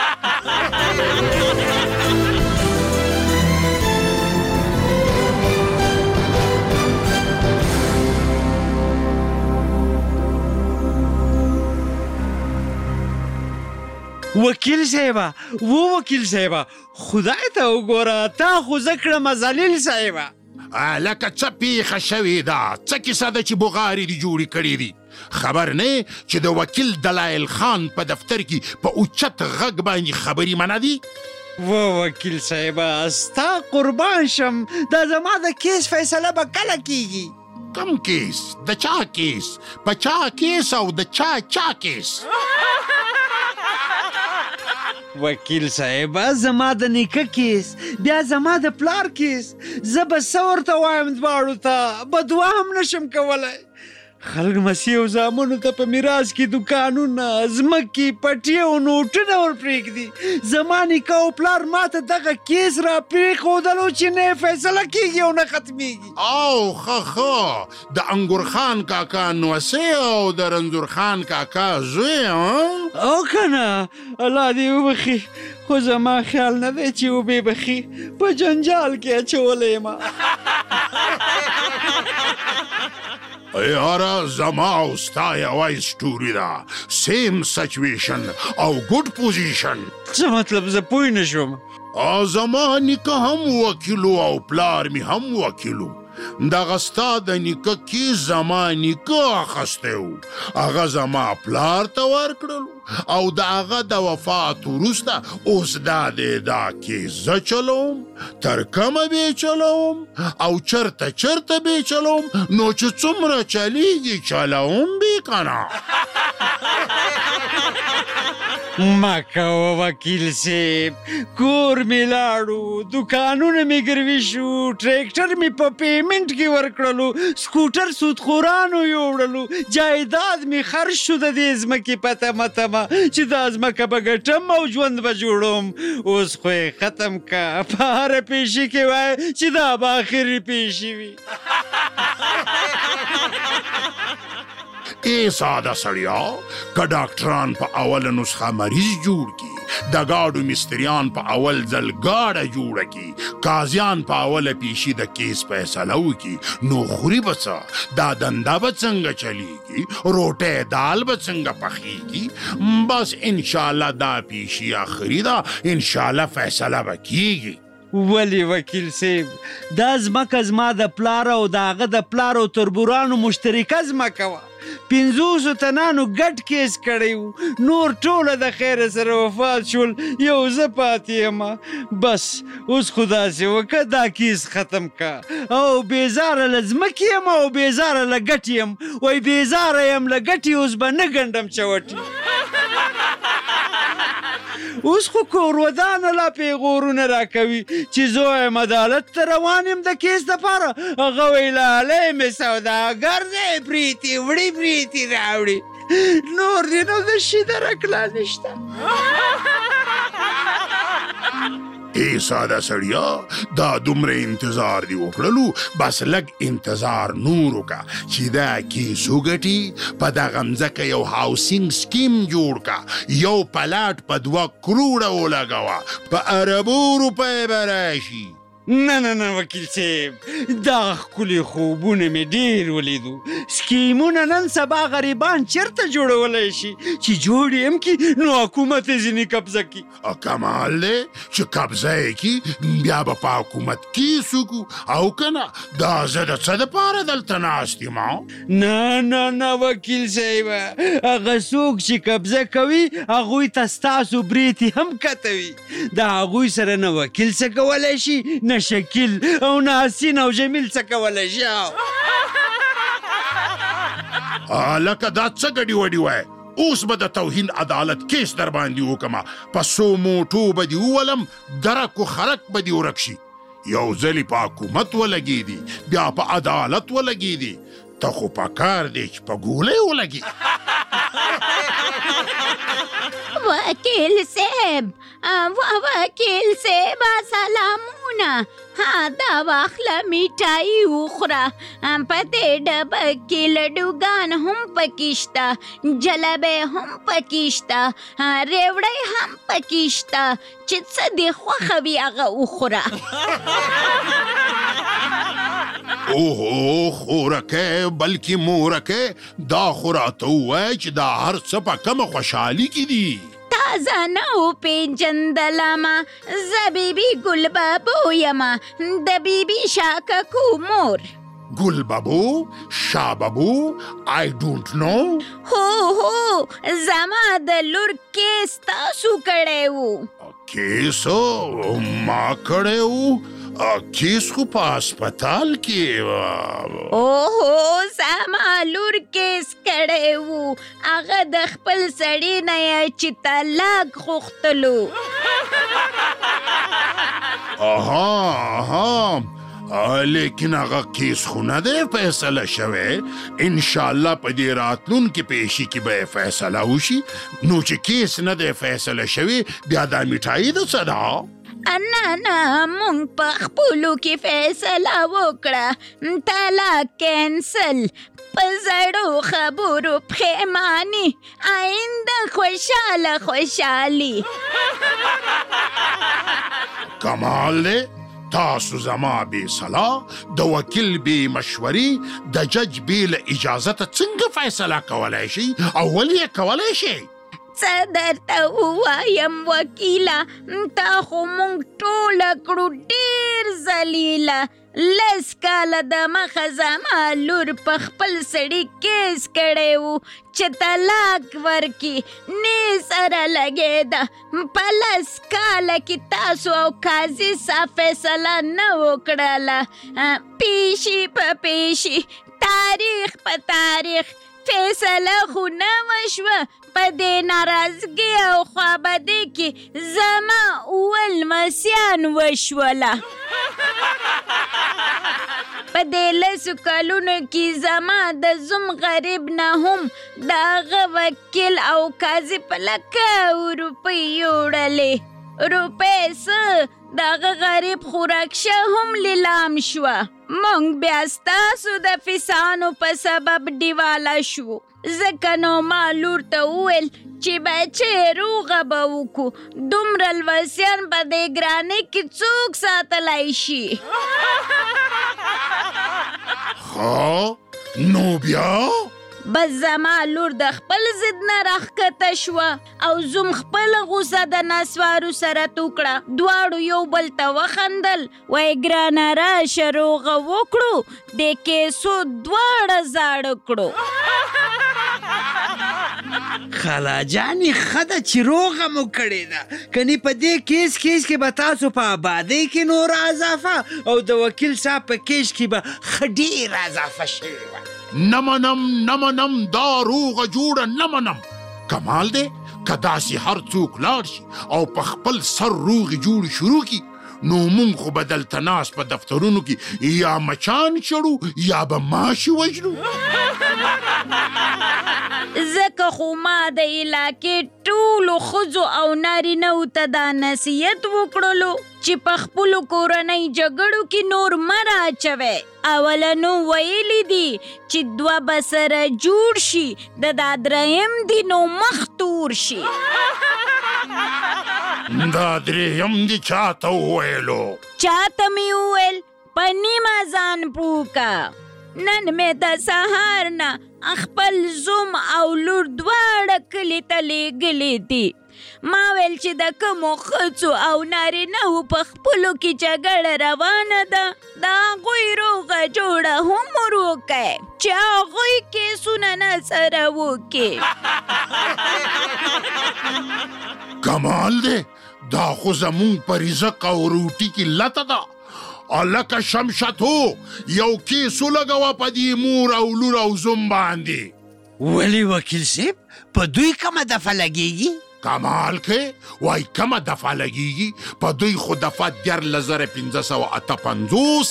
وکیل صاحبه خدای ته وګوره، تا خو زه کړم ذلیل صاحبه. لکه څه پیښه شوې ده، څه کیسه ده چې بغارې دې جوړې کړې دي؟ خبر نه چې د وکیل دلایل خان په دفتر کې په اوچت غږ باندې خبرې منع دي؟ وکیل صاحبه ستا قربان شم، دا زما د کیس فیصله به کله کیږي؟ کم کیس؟ د چا کیس؟ په چا کیس او د چا کیس؟ وکیل صاحبه زما د نیکه کیس، بیا زما د پلار کیس. زه به څه ورته وایم دواړو ته؟ بدوا هم نشم کولی. خلک مسیح او زامنو ته په میراث کې دوکانونه، ځمکې، پټې او نوټونه ورپرېږدي. زما نیکه او پلار ماته دغه کیس را پرېښودلو چې نه فیصله کېږي او نه ختمېږي. او ښه د انګور خان کاکا نوسۍ او د رنځور خان کاکا زوی او که نه الله دې وبخي، خو زما خیال نه دی چې وبې بخي، په جنجال کې اچولی یم. یاره زما او ستا یوه اسټوري ده، سیم سچویشن او ګډ پوزیشن. څه مطلب؟ زه پوه نه شوم. زما نیکه هم وکیلو او پلار مې هم وکیلو. دغه ستا د نیکه کیس زما نیکه اخستی و، هغه زما پلار ته ورکړلو او د هغه د وفات وروسته اوس دا دی دا کیس زه چلوم، تر کومه بې چلوم او چرته بې چلوم، نو چې څومره چلیږي چلوم بې که نه. ما کوه وکیل صاحب، کور مې لاړو، دوکانونه مې ګروي شو، ټریکټر مې په پیمنټ کې ورکړلو، سکوټر سودخورانو یوړلو، جایداد مې خرج شو د دې ځمکې په تمه چې دا ځمکه به ګټم او ژوند به جوړوم. اوس خو یې ختم که، په هره پیشي کې وایي چې دا به آخري پیشي وي. ای ساده سړیا، که ډاکټران په اوله نسخه مریض جوړ کړي، د ګاډو مستریان په اول ځل ګاډه جوړه کړي، قاضیان په اوله پیشي د کیس فیصله وکړي، نو خوري به څه؟ دا دنده به څنګه چلیږي؟ روټۍ دال به څنګه پخیږي؟ بس انشاءالله دا پیشي آخري ده، انشاءالله فیصله به کیږي. ولی وکیل صاحب، دا ځمکه زما د پلار او د هغه د پلار او تربورانو مشترکه ځمکه وه. 500 تنانو ګډ کیس کړی و، نور ټوله د خیره سره وفات شول، یو زه پاتې یم. بس اوس خو داسې وکړه دا کیس ختم که، او بېزاره له ځمکې یم او بېزاره له ګټې یم. وایي بېزاره یم له ګټې، اوس به نه ګنډم چوټې. اوس خو کور ودانه لا پیغورونه راکوي چې زه وایم عدالت ته روان یم د کیس دپاره هغه وایي لالی مې سوداګر دی پریتي وړي پریتي راوړي نور دې نو د شي درک لا نشته ای ساده سړیا دا دومره انتظار دی وکړلو بس لږ انتظار نور وکړه چې دا کیس وګټي په دغه مځکه یو هاوسینګ سکیم جوړ کړه یو پلاټ په 2 کروړه ولګوه په اربو روپۍ به راشي نه وکیل صاحب دا ښکلي خوبونه مې ډېر ولیدو سکیمونه نن سبا غریبان چېرته جوړولی شي چې جوړ یې هم کړي نو حکومت یې ځینې قبضه کړي کمال دی چې قبضه یې کړي بیا به په حکومت کیس وکړو او که نه دا زه د څه دپاره دلته ناست یم نه وکیل صاحب هغه څوک چې قبضه کوي هغوی ته ستاسو بریتې هم کتوي د هغوی سره نه وکیل څه کولی شي نه شکیل او نه حسین او جمیل څه کولی شي لکه دا څه ګډي وډي وای اوس به د توهین عدالت کیس در باندې وکړمه په څو موټو به دې وولم درک و خرک به دې ورک شي یو ځلې په حکومت ولګېدي بیا په عدالت ولګېدي ته خو په کار دی چې په ګولۍ ولګي وکیل صاحب سلامونه دا واخله میټایي وخوره په دې ډبه کې لډوګان هم پکې شته جلبۍ هم پکې شته ریوړی هم پکې شته چې څه دې خوښه وي هغه وخوره اوهو خورکه بلکې مورکه دا خو راته ووایه چې دا هر څه په کومه خوشحالي کې دي تازه نه وپېژندلمه زه بیبي ګل بابو یمه د بیبي شاه ککو مور ګل بابو شاه بابو آی ډونټ نو هو زما د لور کیس تاسو کړی و کیس ما کړی و کیس خو په هسپتال کې اوهو زما لور کیس کړی و هغه د خپل سړي نه یې چې طلاق غوښتلو لیکن هغه کیس خو نه دی فیصله شوی انشاءالله په دې راتلونکي پیشي کې به فیصله وشي نو چې کیس نه دی فیصله شوی بیا دا میټایي د څه ده نه مونږ په خپلو کې فیصله وکړه طلاق کینسل په زړو خبرو پښیماني آینده خوشحالي کمال دی تاسو زما بې صلاح د وکیل بې مشورې د جج بې له اجازته څنګه فیصله کولی شي او ولې یې کولی شي څه درته ووایم وکیله تا خو مونږ ټوله کړو ډېر ذلیله 10 کاله د مخه زما لور په خپل سړي کیس کړی و چې طلاق ورکړي نه سره لګېده په 10 کاله کې تاسو او قاضي سا فیصله نه وکړله پیشي په پیشي تاریخ په تاریخ فیصله خو نه وشوه په دې ناراضګي او خوابدۍ کې زما اول مسیان وشوله په دې 10 کلونو کې زما د زوم غریب نه هم د هغه وکیل او قاضي په لکه روپۍ یوړلې روپۍ څه د هغه غریب خوراکشه هم لیلام شوه مونږ بیا ستاسو د فیسانو په سبب ډیواله شو ځکه نو ما لور ته وویل چې بچې روغه به وکړو دومره لوسیان په دې ګرانۍ کې څوک ساتلی شي نو بیا بس زما لور د خپل ضد نه راښکته شوه او زوم خپل غوسه د نسوارو سره توکړه دواړو یو بل ته وخندل وایي ګرانه راشه روغه وکړو د کیسو دواړه زاړه کړو خالاجانې ښه ده چې روغه مو کړې ده کنې په دې کیس کې به تاسو په آبادۍ کې نور اضافه او د وکیل صاحب په کیس کې به ښه ډېره اضافه شوې وه نه منم دا روغه جوړه نه منم کمال دی که داسې هر څوک لاړ شي او په خپل سر روغې جوړې شروع کړي نو مونږ خو به دلته ناست په دفترونو کې یا مچان چړو یا به ماشي وژنو. ځکه خو ما د علاقې ټولو ښځو او نارینهو ته دا نصیحت وکړلو چې په خپلو کورنۍ جګړو کې نور مه رااچوئ. اولنو ویلي دي چې دوه به سره جوړ شي دا دریم دي نو مخ تور شي. دا دریم دي چاته وویلو؟ چاته می وویل په نیمه ځان پوکه. نن مې د سهار نه خپل زوم او لور دواړه کلي ته لیږلي دي. ما ویل چې د کومو ښځو او نارینهو په خپلو کې جګړه روانه ده د هغوی روغه جوړه هم ور وکئ چې هغوی کیسونه نه سره وکړي. کمال دی، دا خو زمونږ په رزق او روټي کې لته ده. لکه شمشتو یو کیس ولګوه په دې مور او لور او زوم باندې. ولی وکیل صاحب په دوی کومه دفعه لګیږي؟ کمال کې وای کومه دفعه لګیږي؟ په دوی خو دفعه 14558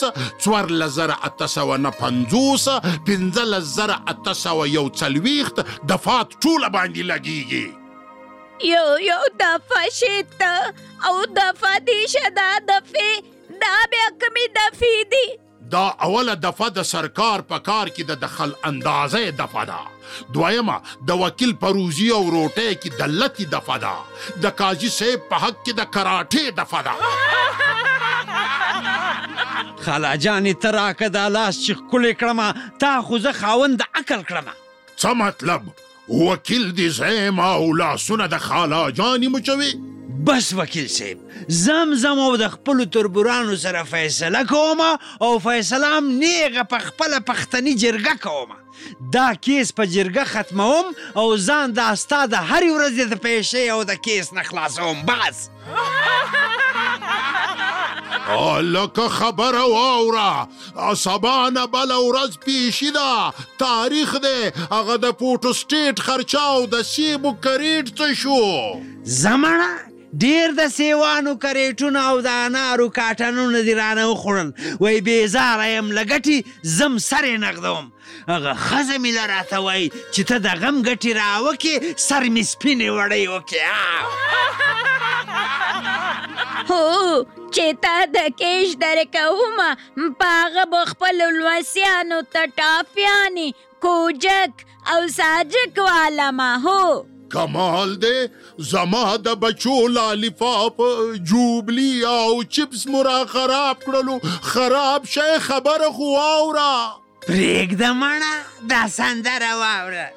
14850 15840 دفعات ټوله باندې لګیږي. یو دفعه شته او دفعه دیشه دا دفعه دا بیا کمی دفعی دی؟ دا اوله دفعه د سرکار په کار کې د دخل اندازه دفعه ده. دویمه د وکیل پروزی او روټۍ کې د لتی دفعه ده. د قاضي صاحب په حق کې د کراټې دفعه ده. خالا جانې ته راکه دا لاس چې ښکلی کړمه تا خو زه خاوند د عقل کړمه. څه مطلب؟ وکیل دې زیم او لاسونه د خالا جانې مچوي؟ بس وکیل صاحب زم او د خپلو تربورانو سره فیصله کوم او فیصله هم نیغه په خپله پښتني جرګه کوم. دا کیس په جرګه ختموم او ځان د ستا د هرې ورځې د پیشې او د کیس نه خلاصوم. بس لکه خبره واوره سبا نه بله ورځ پیشي ده. تاریخ دی هغه د پوټو سټیټ خرچاو د سیبو کریټ څه شو؟ زمانه ډیر د سیوانو کریټونه او د انارو کاټنونه دې رانه وخوړل. وایي بېزاره یم له ګټې زم سر یې نغدوم. هغه ښځه مې له راته وایي چې ته د غم ګټې راوکې سر مې سپینې وړۍ وکې. هو چې تا د کیش درې کومه په هغه به خپلو لمسیانو ته ټافیانې کوجک او ساجک والمه. هو کمال دی زما د بچو لالیفاپ جوبلی او چپس مرا خراب کړلو. خراب شی خبره خو واوره. پرېږده مړه دا سندره واوره.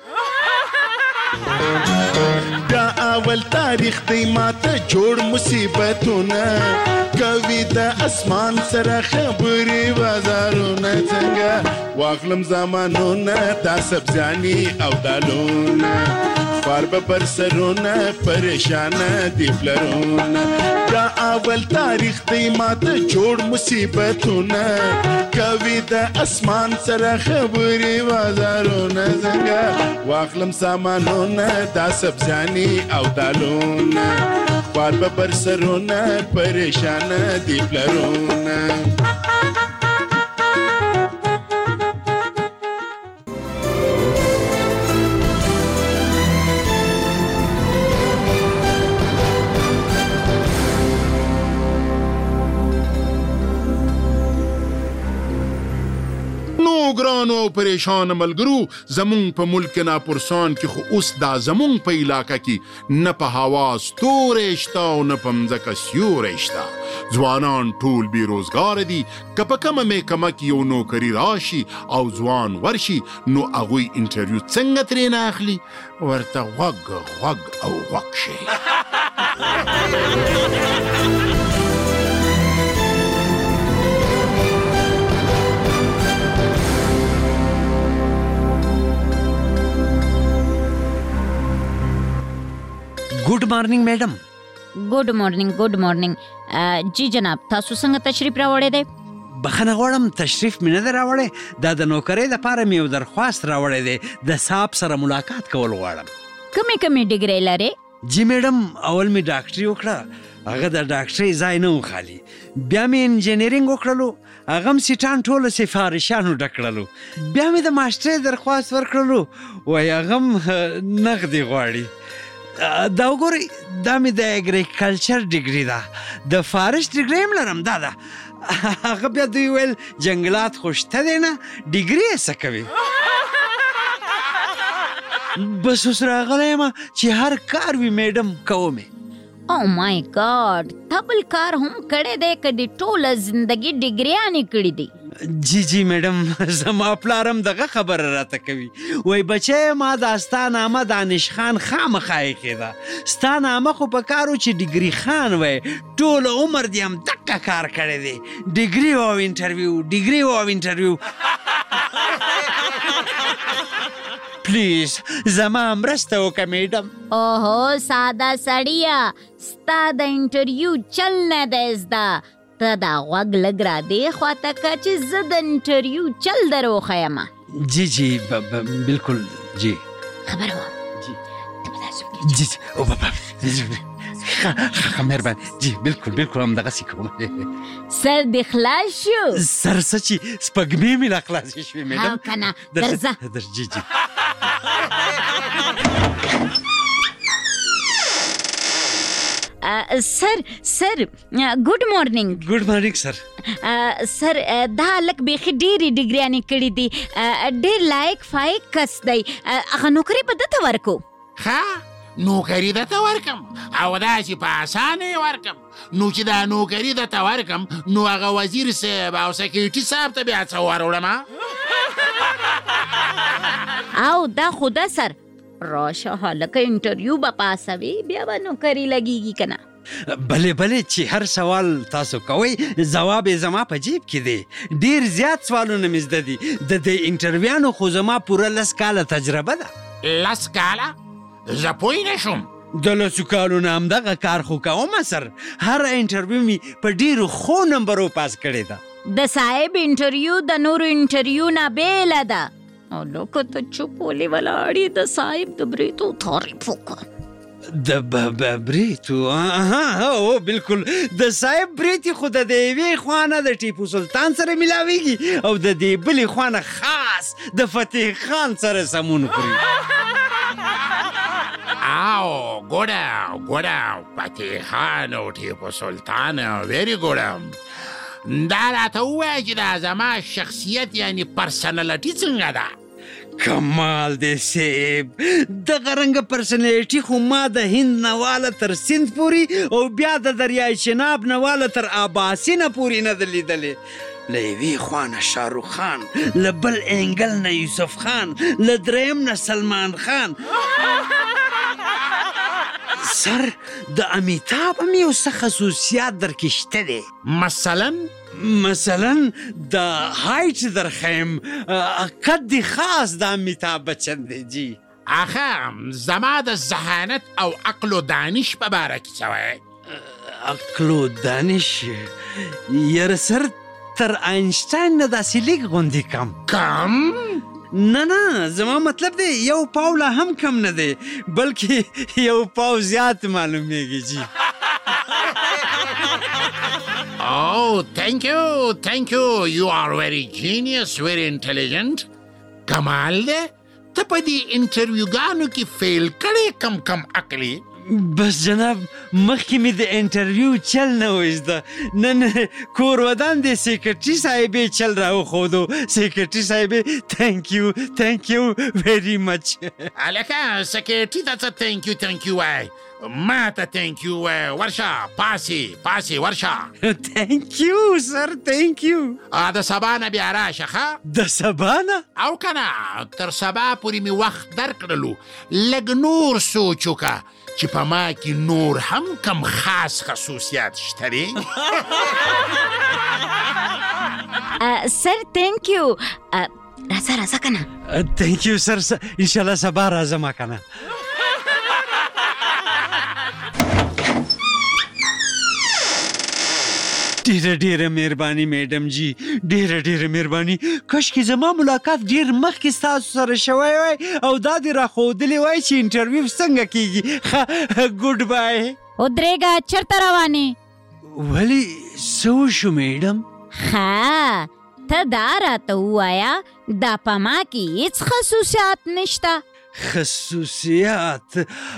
دا اول تاریخ دی ماته جوړ مصیبتونه کوي د اسمان سره خبرې بازارونه څنګه واخلم زمانونه دا سبزیاني او دالونه خوار به پر سرونه پریشانه دی پلرونه. دا اول تاریخ دی ماته جوړ مصیبتونه کوي د اسمان سره خبرې بازارونه څنګه واخلم سامانونه دا سبزیاني او دالونه خوار به پر سرونه پریشانه دی پلرونه. ګرانو او پریشان ملګرو زمونږ په ملک ناپرسان کې خو اوس دا زمونږ په علاقه کې نه په هوا ستوری شته او نه په مځکه سیوری شته. ځوانان ټول بیروزګاره دي. که په کومه محکمه کې یو نوکري راشي او ځوان ورشي نو هغوی انټرویو څنګه ترېنه اخلي؟ ورته غوږ او غوږ شي. ګډ مارنینګ میډم. ګډ مارنینګ جی جناب تاسو څنګه تشریف راوړی دی؟ بخښنه غواړم تشریف مې نه دی راوړی. دا د نوکرۍ دپاره مې یو درخواست راوړی دی. د صاحب سره ملاقات کول غواړم. کمې ډګرۍ لرې؟ جی میډم اول مې ډاکټري وکړه هغه د ډاکټرۍ ځای نه و خالي بیا مې انجینرینګ وکړلو هغه هم سیټان ټوله سفارشانو ډک کړلو بیا مې د ماسټرۍ درخواست ورکړلو وایي هغه هم نغدې غواړي دا وګورئ دا مې د اګریکلچر ډیګري ده د فارسټ ډیګري هم لرم دا ده هغه بیا دوی ویل جنګلات خو شته دی نه ډیګري یې څه کوي بس اوس راغلی یم چې هر کار وي میډم کوم او مای ګاډ تا بل کار هم کړی دی که د ټوله زندګي ډیګریانې کړي دي جی میډم زما پلارم دغه خبره راته کوي وای بچی ما دا ستا نامه دانش خان خامخا ایښې ده ستا نامه خو په کار و چې ډیګري خان وای ټول عمر دې هم دقه کار کړی دی ډیګري او انټرویو ډیګري او انټرویو پلیز زما مرسته وکړه میډم اوهو ساده سړیه ستا د انټرویو چل نه دی زده ته دا غوږ لږ را دې خواته که چې زه د انټرویو چل در وښیم جی بالکل جی خبره وه جی ښه مهربان جی بالکل همدغسې کوم سر دې خلاص شو سر څه چې سپږمې مې لا خلاصې شوې میډم او که نه درځه جی سر ګوډ مارننګ سر سر دا هلک بیخي ډېرې ډیګریانې کړي دي ډېر لایق فایق کس دی هغه نوکري به دته ورکو ښه نوکري درته ورکم او داسې په اسانه یې ورکم نو چې دا نوکري درته ورکم نو هغه وزیر صاحب او سکیورټي صاحب ته بیا څه وروړم او دا خو ده سر راشه هلکه انټرویو به پاسوي بیا به نوکري لګېږي که نه بلې چې هر سوال تاسو کوئ ځواب یې زما په جیب کې دی ډېر زیات سوالونه مې زده دي د دې انټرویانو خو زما پوره 10 کاله تجربه ده 10 کاله زه پوه نه شوم د 10 کالو نه همدغه کار خو کوم سر هر انټرویو مې په ډېرو ښو نمبرو پاس کړې ده د صاحب انټرویو د نورو انټرویو نه بیله ده او لکه ته چوپ ولې ولاړې د صاحب د بریتو تعریف وکړه د بریتو او بالکل د صاحب بریتي خو د یوې خوا نه د ټیپو سلطان سره ملاویږي او د دې بلې خوا نه خاص د فتح خان سره سمون خوري او ګوډه فتح خان او ټیپو سلطان ویری ګوډه دا راته ووایه چې دا زما شخصیت یعنی پرسنالټي څنګه ده کمال دی صاحب دغه رنګه پرسنالټي خو ما د هند نه واله تر سند پورې او بیا د دریای چناب نه واله تر اباسین پورې نه ده لیدلې له یوې خوا نه شاهرخ خان له بل انګل نه یوسف خان له دریم نه سلمان خان سر د امیتاب هم یو څه خصوصیات در کې شته دی مثلا د هایټ در خیم قد دی خاص د امیتاب بچن دی جی آخه زما د ذهانت او عقل و دانش په باره کې څه وایي عقل و دانش یاره سر تر آینشتاین نه داسې لیک غوندې کم نه زما مطلب دی یو پاو لا هم کم نه دی بلکې یو پاو زیات معلومیږي جی Oh, thank you. You are very genius, very intelligent. کمال دی ته په دې انټرویوګانو کې فیل کړې کم عقلي بس جناب مخکې مې د انټرویو چل نه و زده نن کور ودان د سیکرټري صاحبې چل راوښودو سیکرټري صاحبې تhank you very much هلکه سیکرټري ته څه thank you وایي ما ته thank you وایي ورشه پاسې ورشه thank you سر thank you د سبا نه بیا راشه ښه د سبا نه او که نه تر سبا پورې مې وخت درکړلو لږ نور سوچ وکړه چې په ما کې نور هم کم خاص خصوصیات شته دي سر تhank you راځه که نه thank you سر انشاءالله سبا راځم که نه ډیره مهرباني میډم جی، ډیره مهرباني. کاشکې زما ملاقات ډیر مخکې ستاسو سره شوی وای او دا دې راښودلی وای چې انټرویو څنګه کیږي. ګوډ بای. ودرېږه، چېرته روانې؟ ولې څه وشو میډم؟ ته دا راته ووایه دا په ما کې هېڅ خصوصیات نشته. خصوصیات؟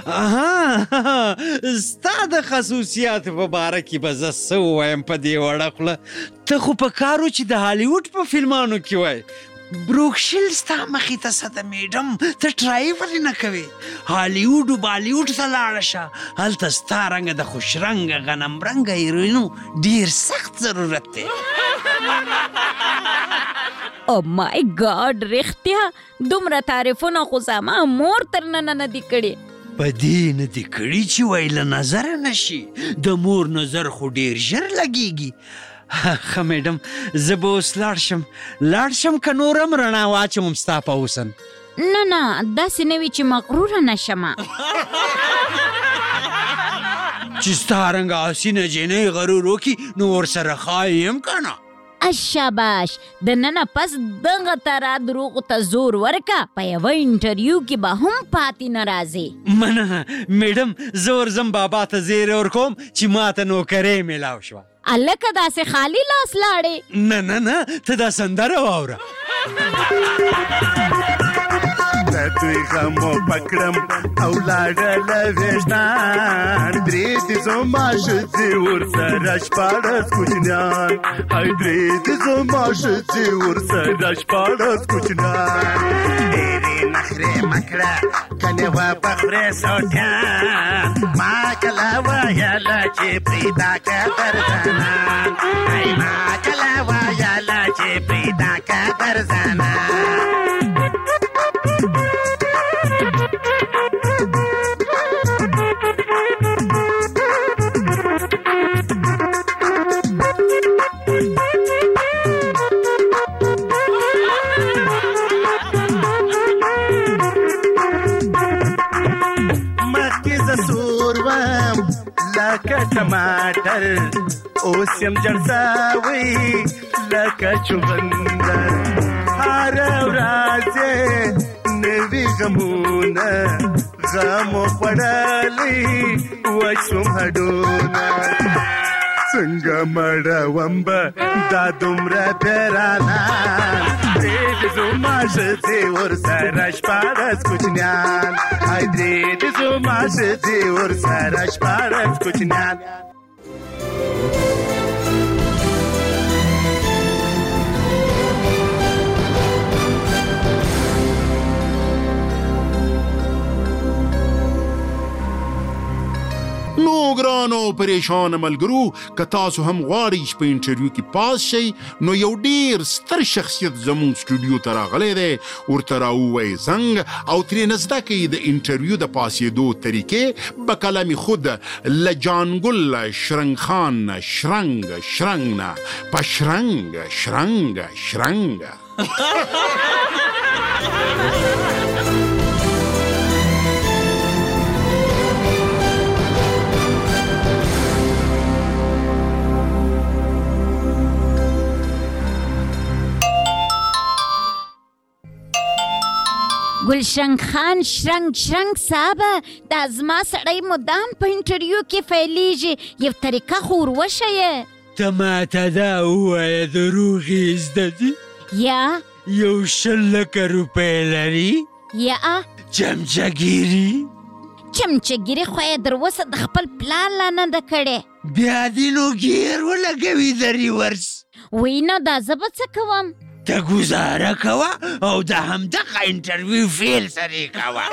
ستا د خصوصیاتو په باره کې به زه څه ووایم په دې وړه خوله؟ ته خو په کار و چې د هالیوډ په فلمانو کې وای. بروکشل ستا مخې ته څه ده میډم؟ ته ټرای ولې نه کوې؟ هالیوډ و بالیوډ ته لاړه شه، هلته ستا رنګه د خوشرنګه غنم رنګه هیروینو ډېر سخت ضرورت دی. او مای ګاډ، رښتیا دومره تعریفونه خو زما مور تر ننه نه دي کړي. په دې نه دي کړي چې وای له نظره نشي، د مور نظر خو ډېر ژر لګېږي. ښه میډم، زه به اوس لاړ شم که نور هم رڼا واچوم ستا په حسن؟ نه داسې نه وي چې مغروره نه شمه. چې ستا رنګه حسینه جینۍ غرور وکړي نو ورسره ښایي یم که نه؟ شاباش، د ننه پس دغه ترا دروغو ته زور ورکه، په یوه انټرویو کې به هم پاتې نه راځې. مننه میډم، زه ورځم بابا ته زیری ورکوم چې ما ته نوکرۍ میلاو شوه. هلکه داسې خالي لاس لاړې؟ نه ته دا سندره واوره. د دوی غمو پکړم او لاړله ویشتان، درې دې زما ښځې ورسره شپاړس کوچنیان، درې دې زما ښځې ورسره شپاړس کوچنیان. ډېرې نخرې مه کړه کنې و به خورې سوټیان، ما کله ویله چې پرېږده که درځنان، ما کله ویله چې پرېږده که درځنان. لکه ټماټر اوس یم جړساوی لکه چغندر، هره ورځ نوي غمونه غمو خوړلی وشوم هډونه، څنګه مړوم به دا دومره پیرانان، درې زما ښځې ورسره شپاړس کوچنیان، درې زما ښځې ورسره شپاړس کوچنیان. نو ګرانو پریشان ملګرو، که تاسو هم غواړئ چې په انټرویو کې پاس شئ نو یو ډیر ستر شخصیت زموږ سټوډیو ته راغلی دی، ورته راووایئ زنګ او ترې زده کړئ د انټرویو د پاسېدو طریقې به کلم خود له جانګل شرنګ خان شرنګ نه په شرنګ. ګلشن خان شرنګ صاحبه، دا زما سړی مدام په انټرویو کې فعلیږي، یو طریقه خو وروښیه. ته ماته دا ووایه دروغ یې زده دي؟ یا 1,00,000 روپۍ لري؟ یا چمچهګیري خو یې در اوسه د خپل پلان لا نه ده کړې. بیا دې نو ګیر ولګوي د ریورس؟ وی نه، دا زه به څه کوم؟ ته ګزاره کوه او د همدغه انټرویو فیل سره یې کوه.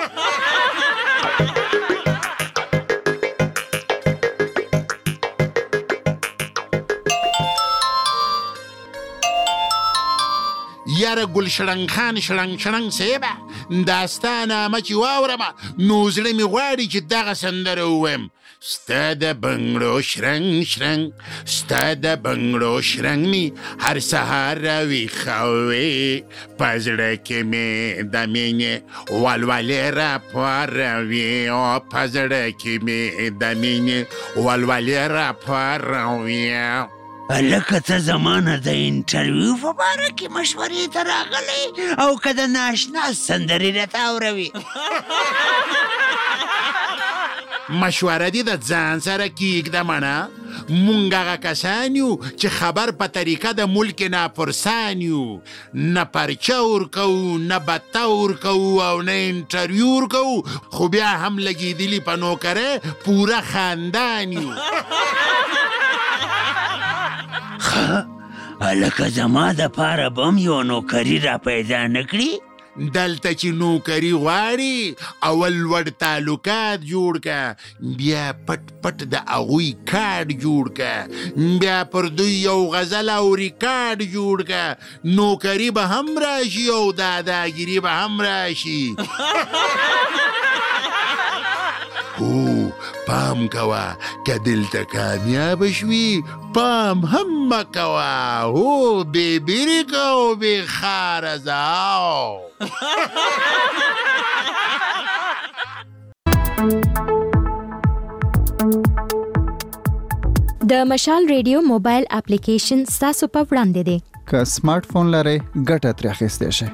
یاره ګل شړنګ خان شړنګ صاحبه، دا ستا نامه چې واورمه نو زړه مې غواړي چې دغه سندره ووایم: ستا د بنګړو شرنګ ستا د بنګړو شرنګ مې هر سهار راویښوي، په زړه کې مې د مینې ولولې راپاروي، په زړه کې مې د مینې ولولې راپاروي. لکه ته زمانه د انټرویو په باره کې مشورې ته راغلی او که د ناشنا سندرې راته اوروي مشوره دې د ځان سره کیږده مڼه مونږ هغه کسان یو چې خبر په طریقه د ملک ناپرسان یو نه پرچه ورکوو نه بته ورکوو او نه انټرویو ورکوو خو بیا هم لګېدلي په نوکرۍ پوره خاندان یو لکه زما دپاره به هم یو نوکري را پیدا نه کړي دلته چې نوکري غواړي اول لوړ تعلقات جوړ که بیا پټ پټ د هغوی کارډ جوړ که بیا پر دوی یو غزل او ریکارډ جوړ که نوکري به هم راشي او داداګیري به هم راشي هو پام کوه که دلته کامیاب شوي پام هم مکوه هو بې بیریکه او بې خاره ځاو د مشال ریډیو موبایل اپلیکیشن ستاسو په وړاندې دی که سمارټ فون لرئ ګټه ترې اخیستی شئ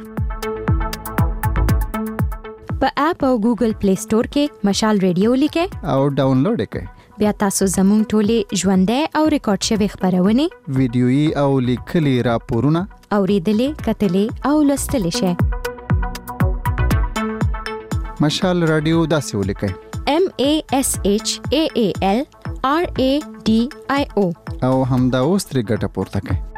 په اپ او ګوګل پلی سٹور کې مشال ریډیو لیکئ او ډاونلوډ یې کړئ بیا تاسو زموږ ټولې ژوندۍ او ریکارډ شوې خپرونې ویډیويي او لیکلي راپورونه اوریدلې کتلې او لوستلې شئ مشال رادیو داسې ولیکئ MASHAAL RADIO او همدا اوس ترې ګټه پورته کړئ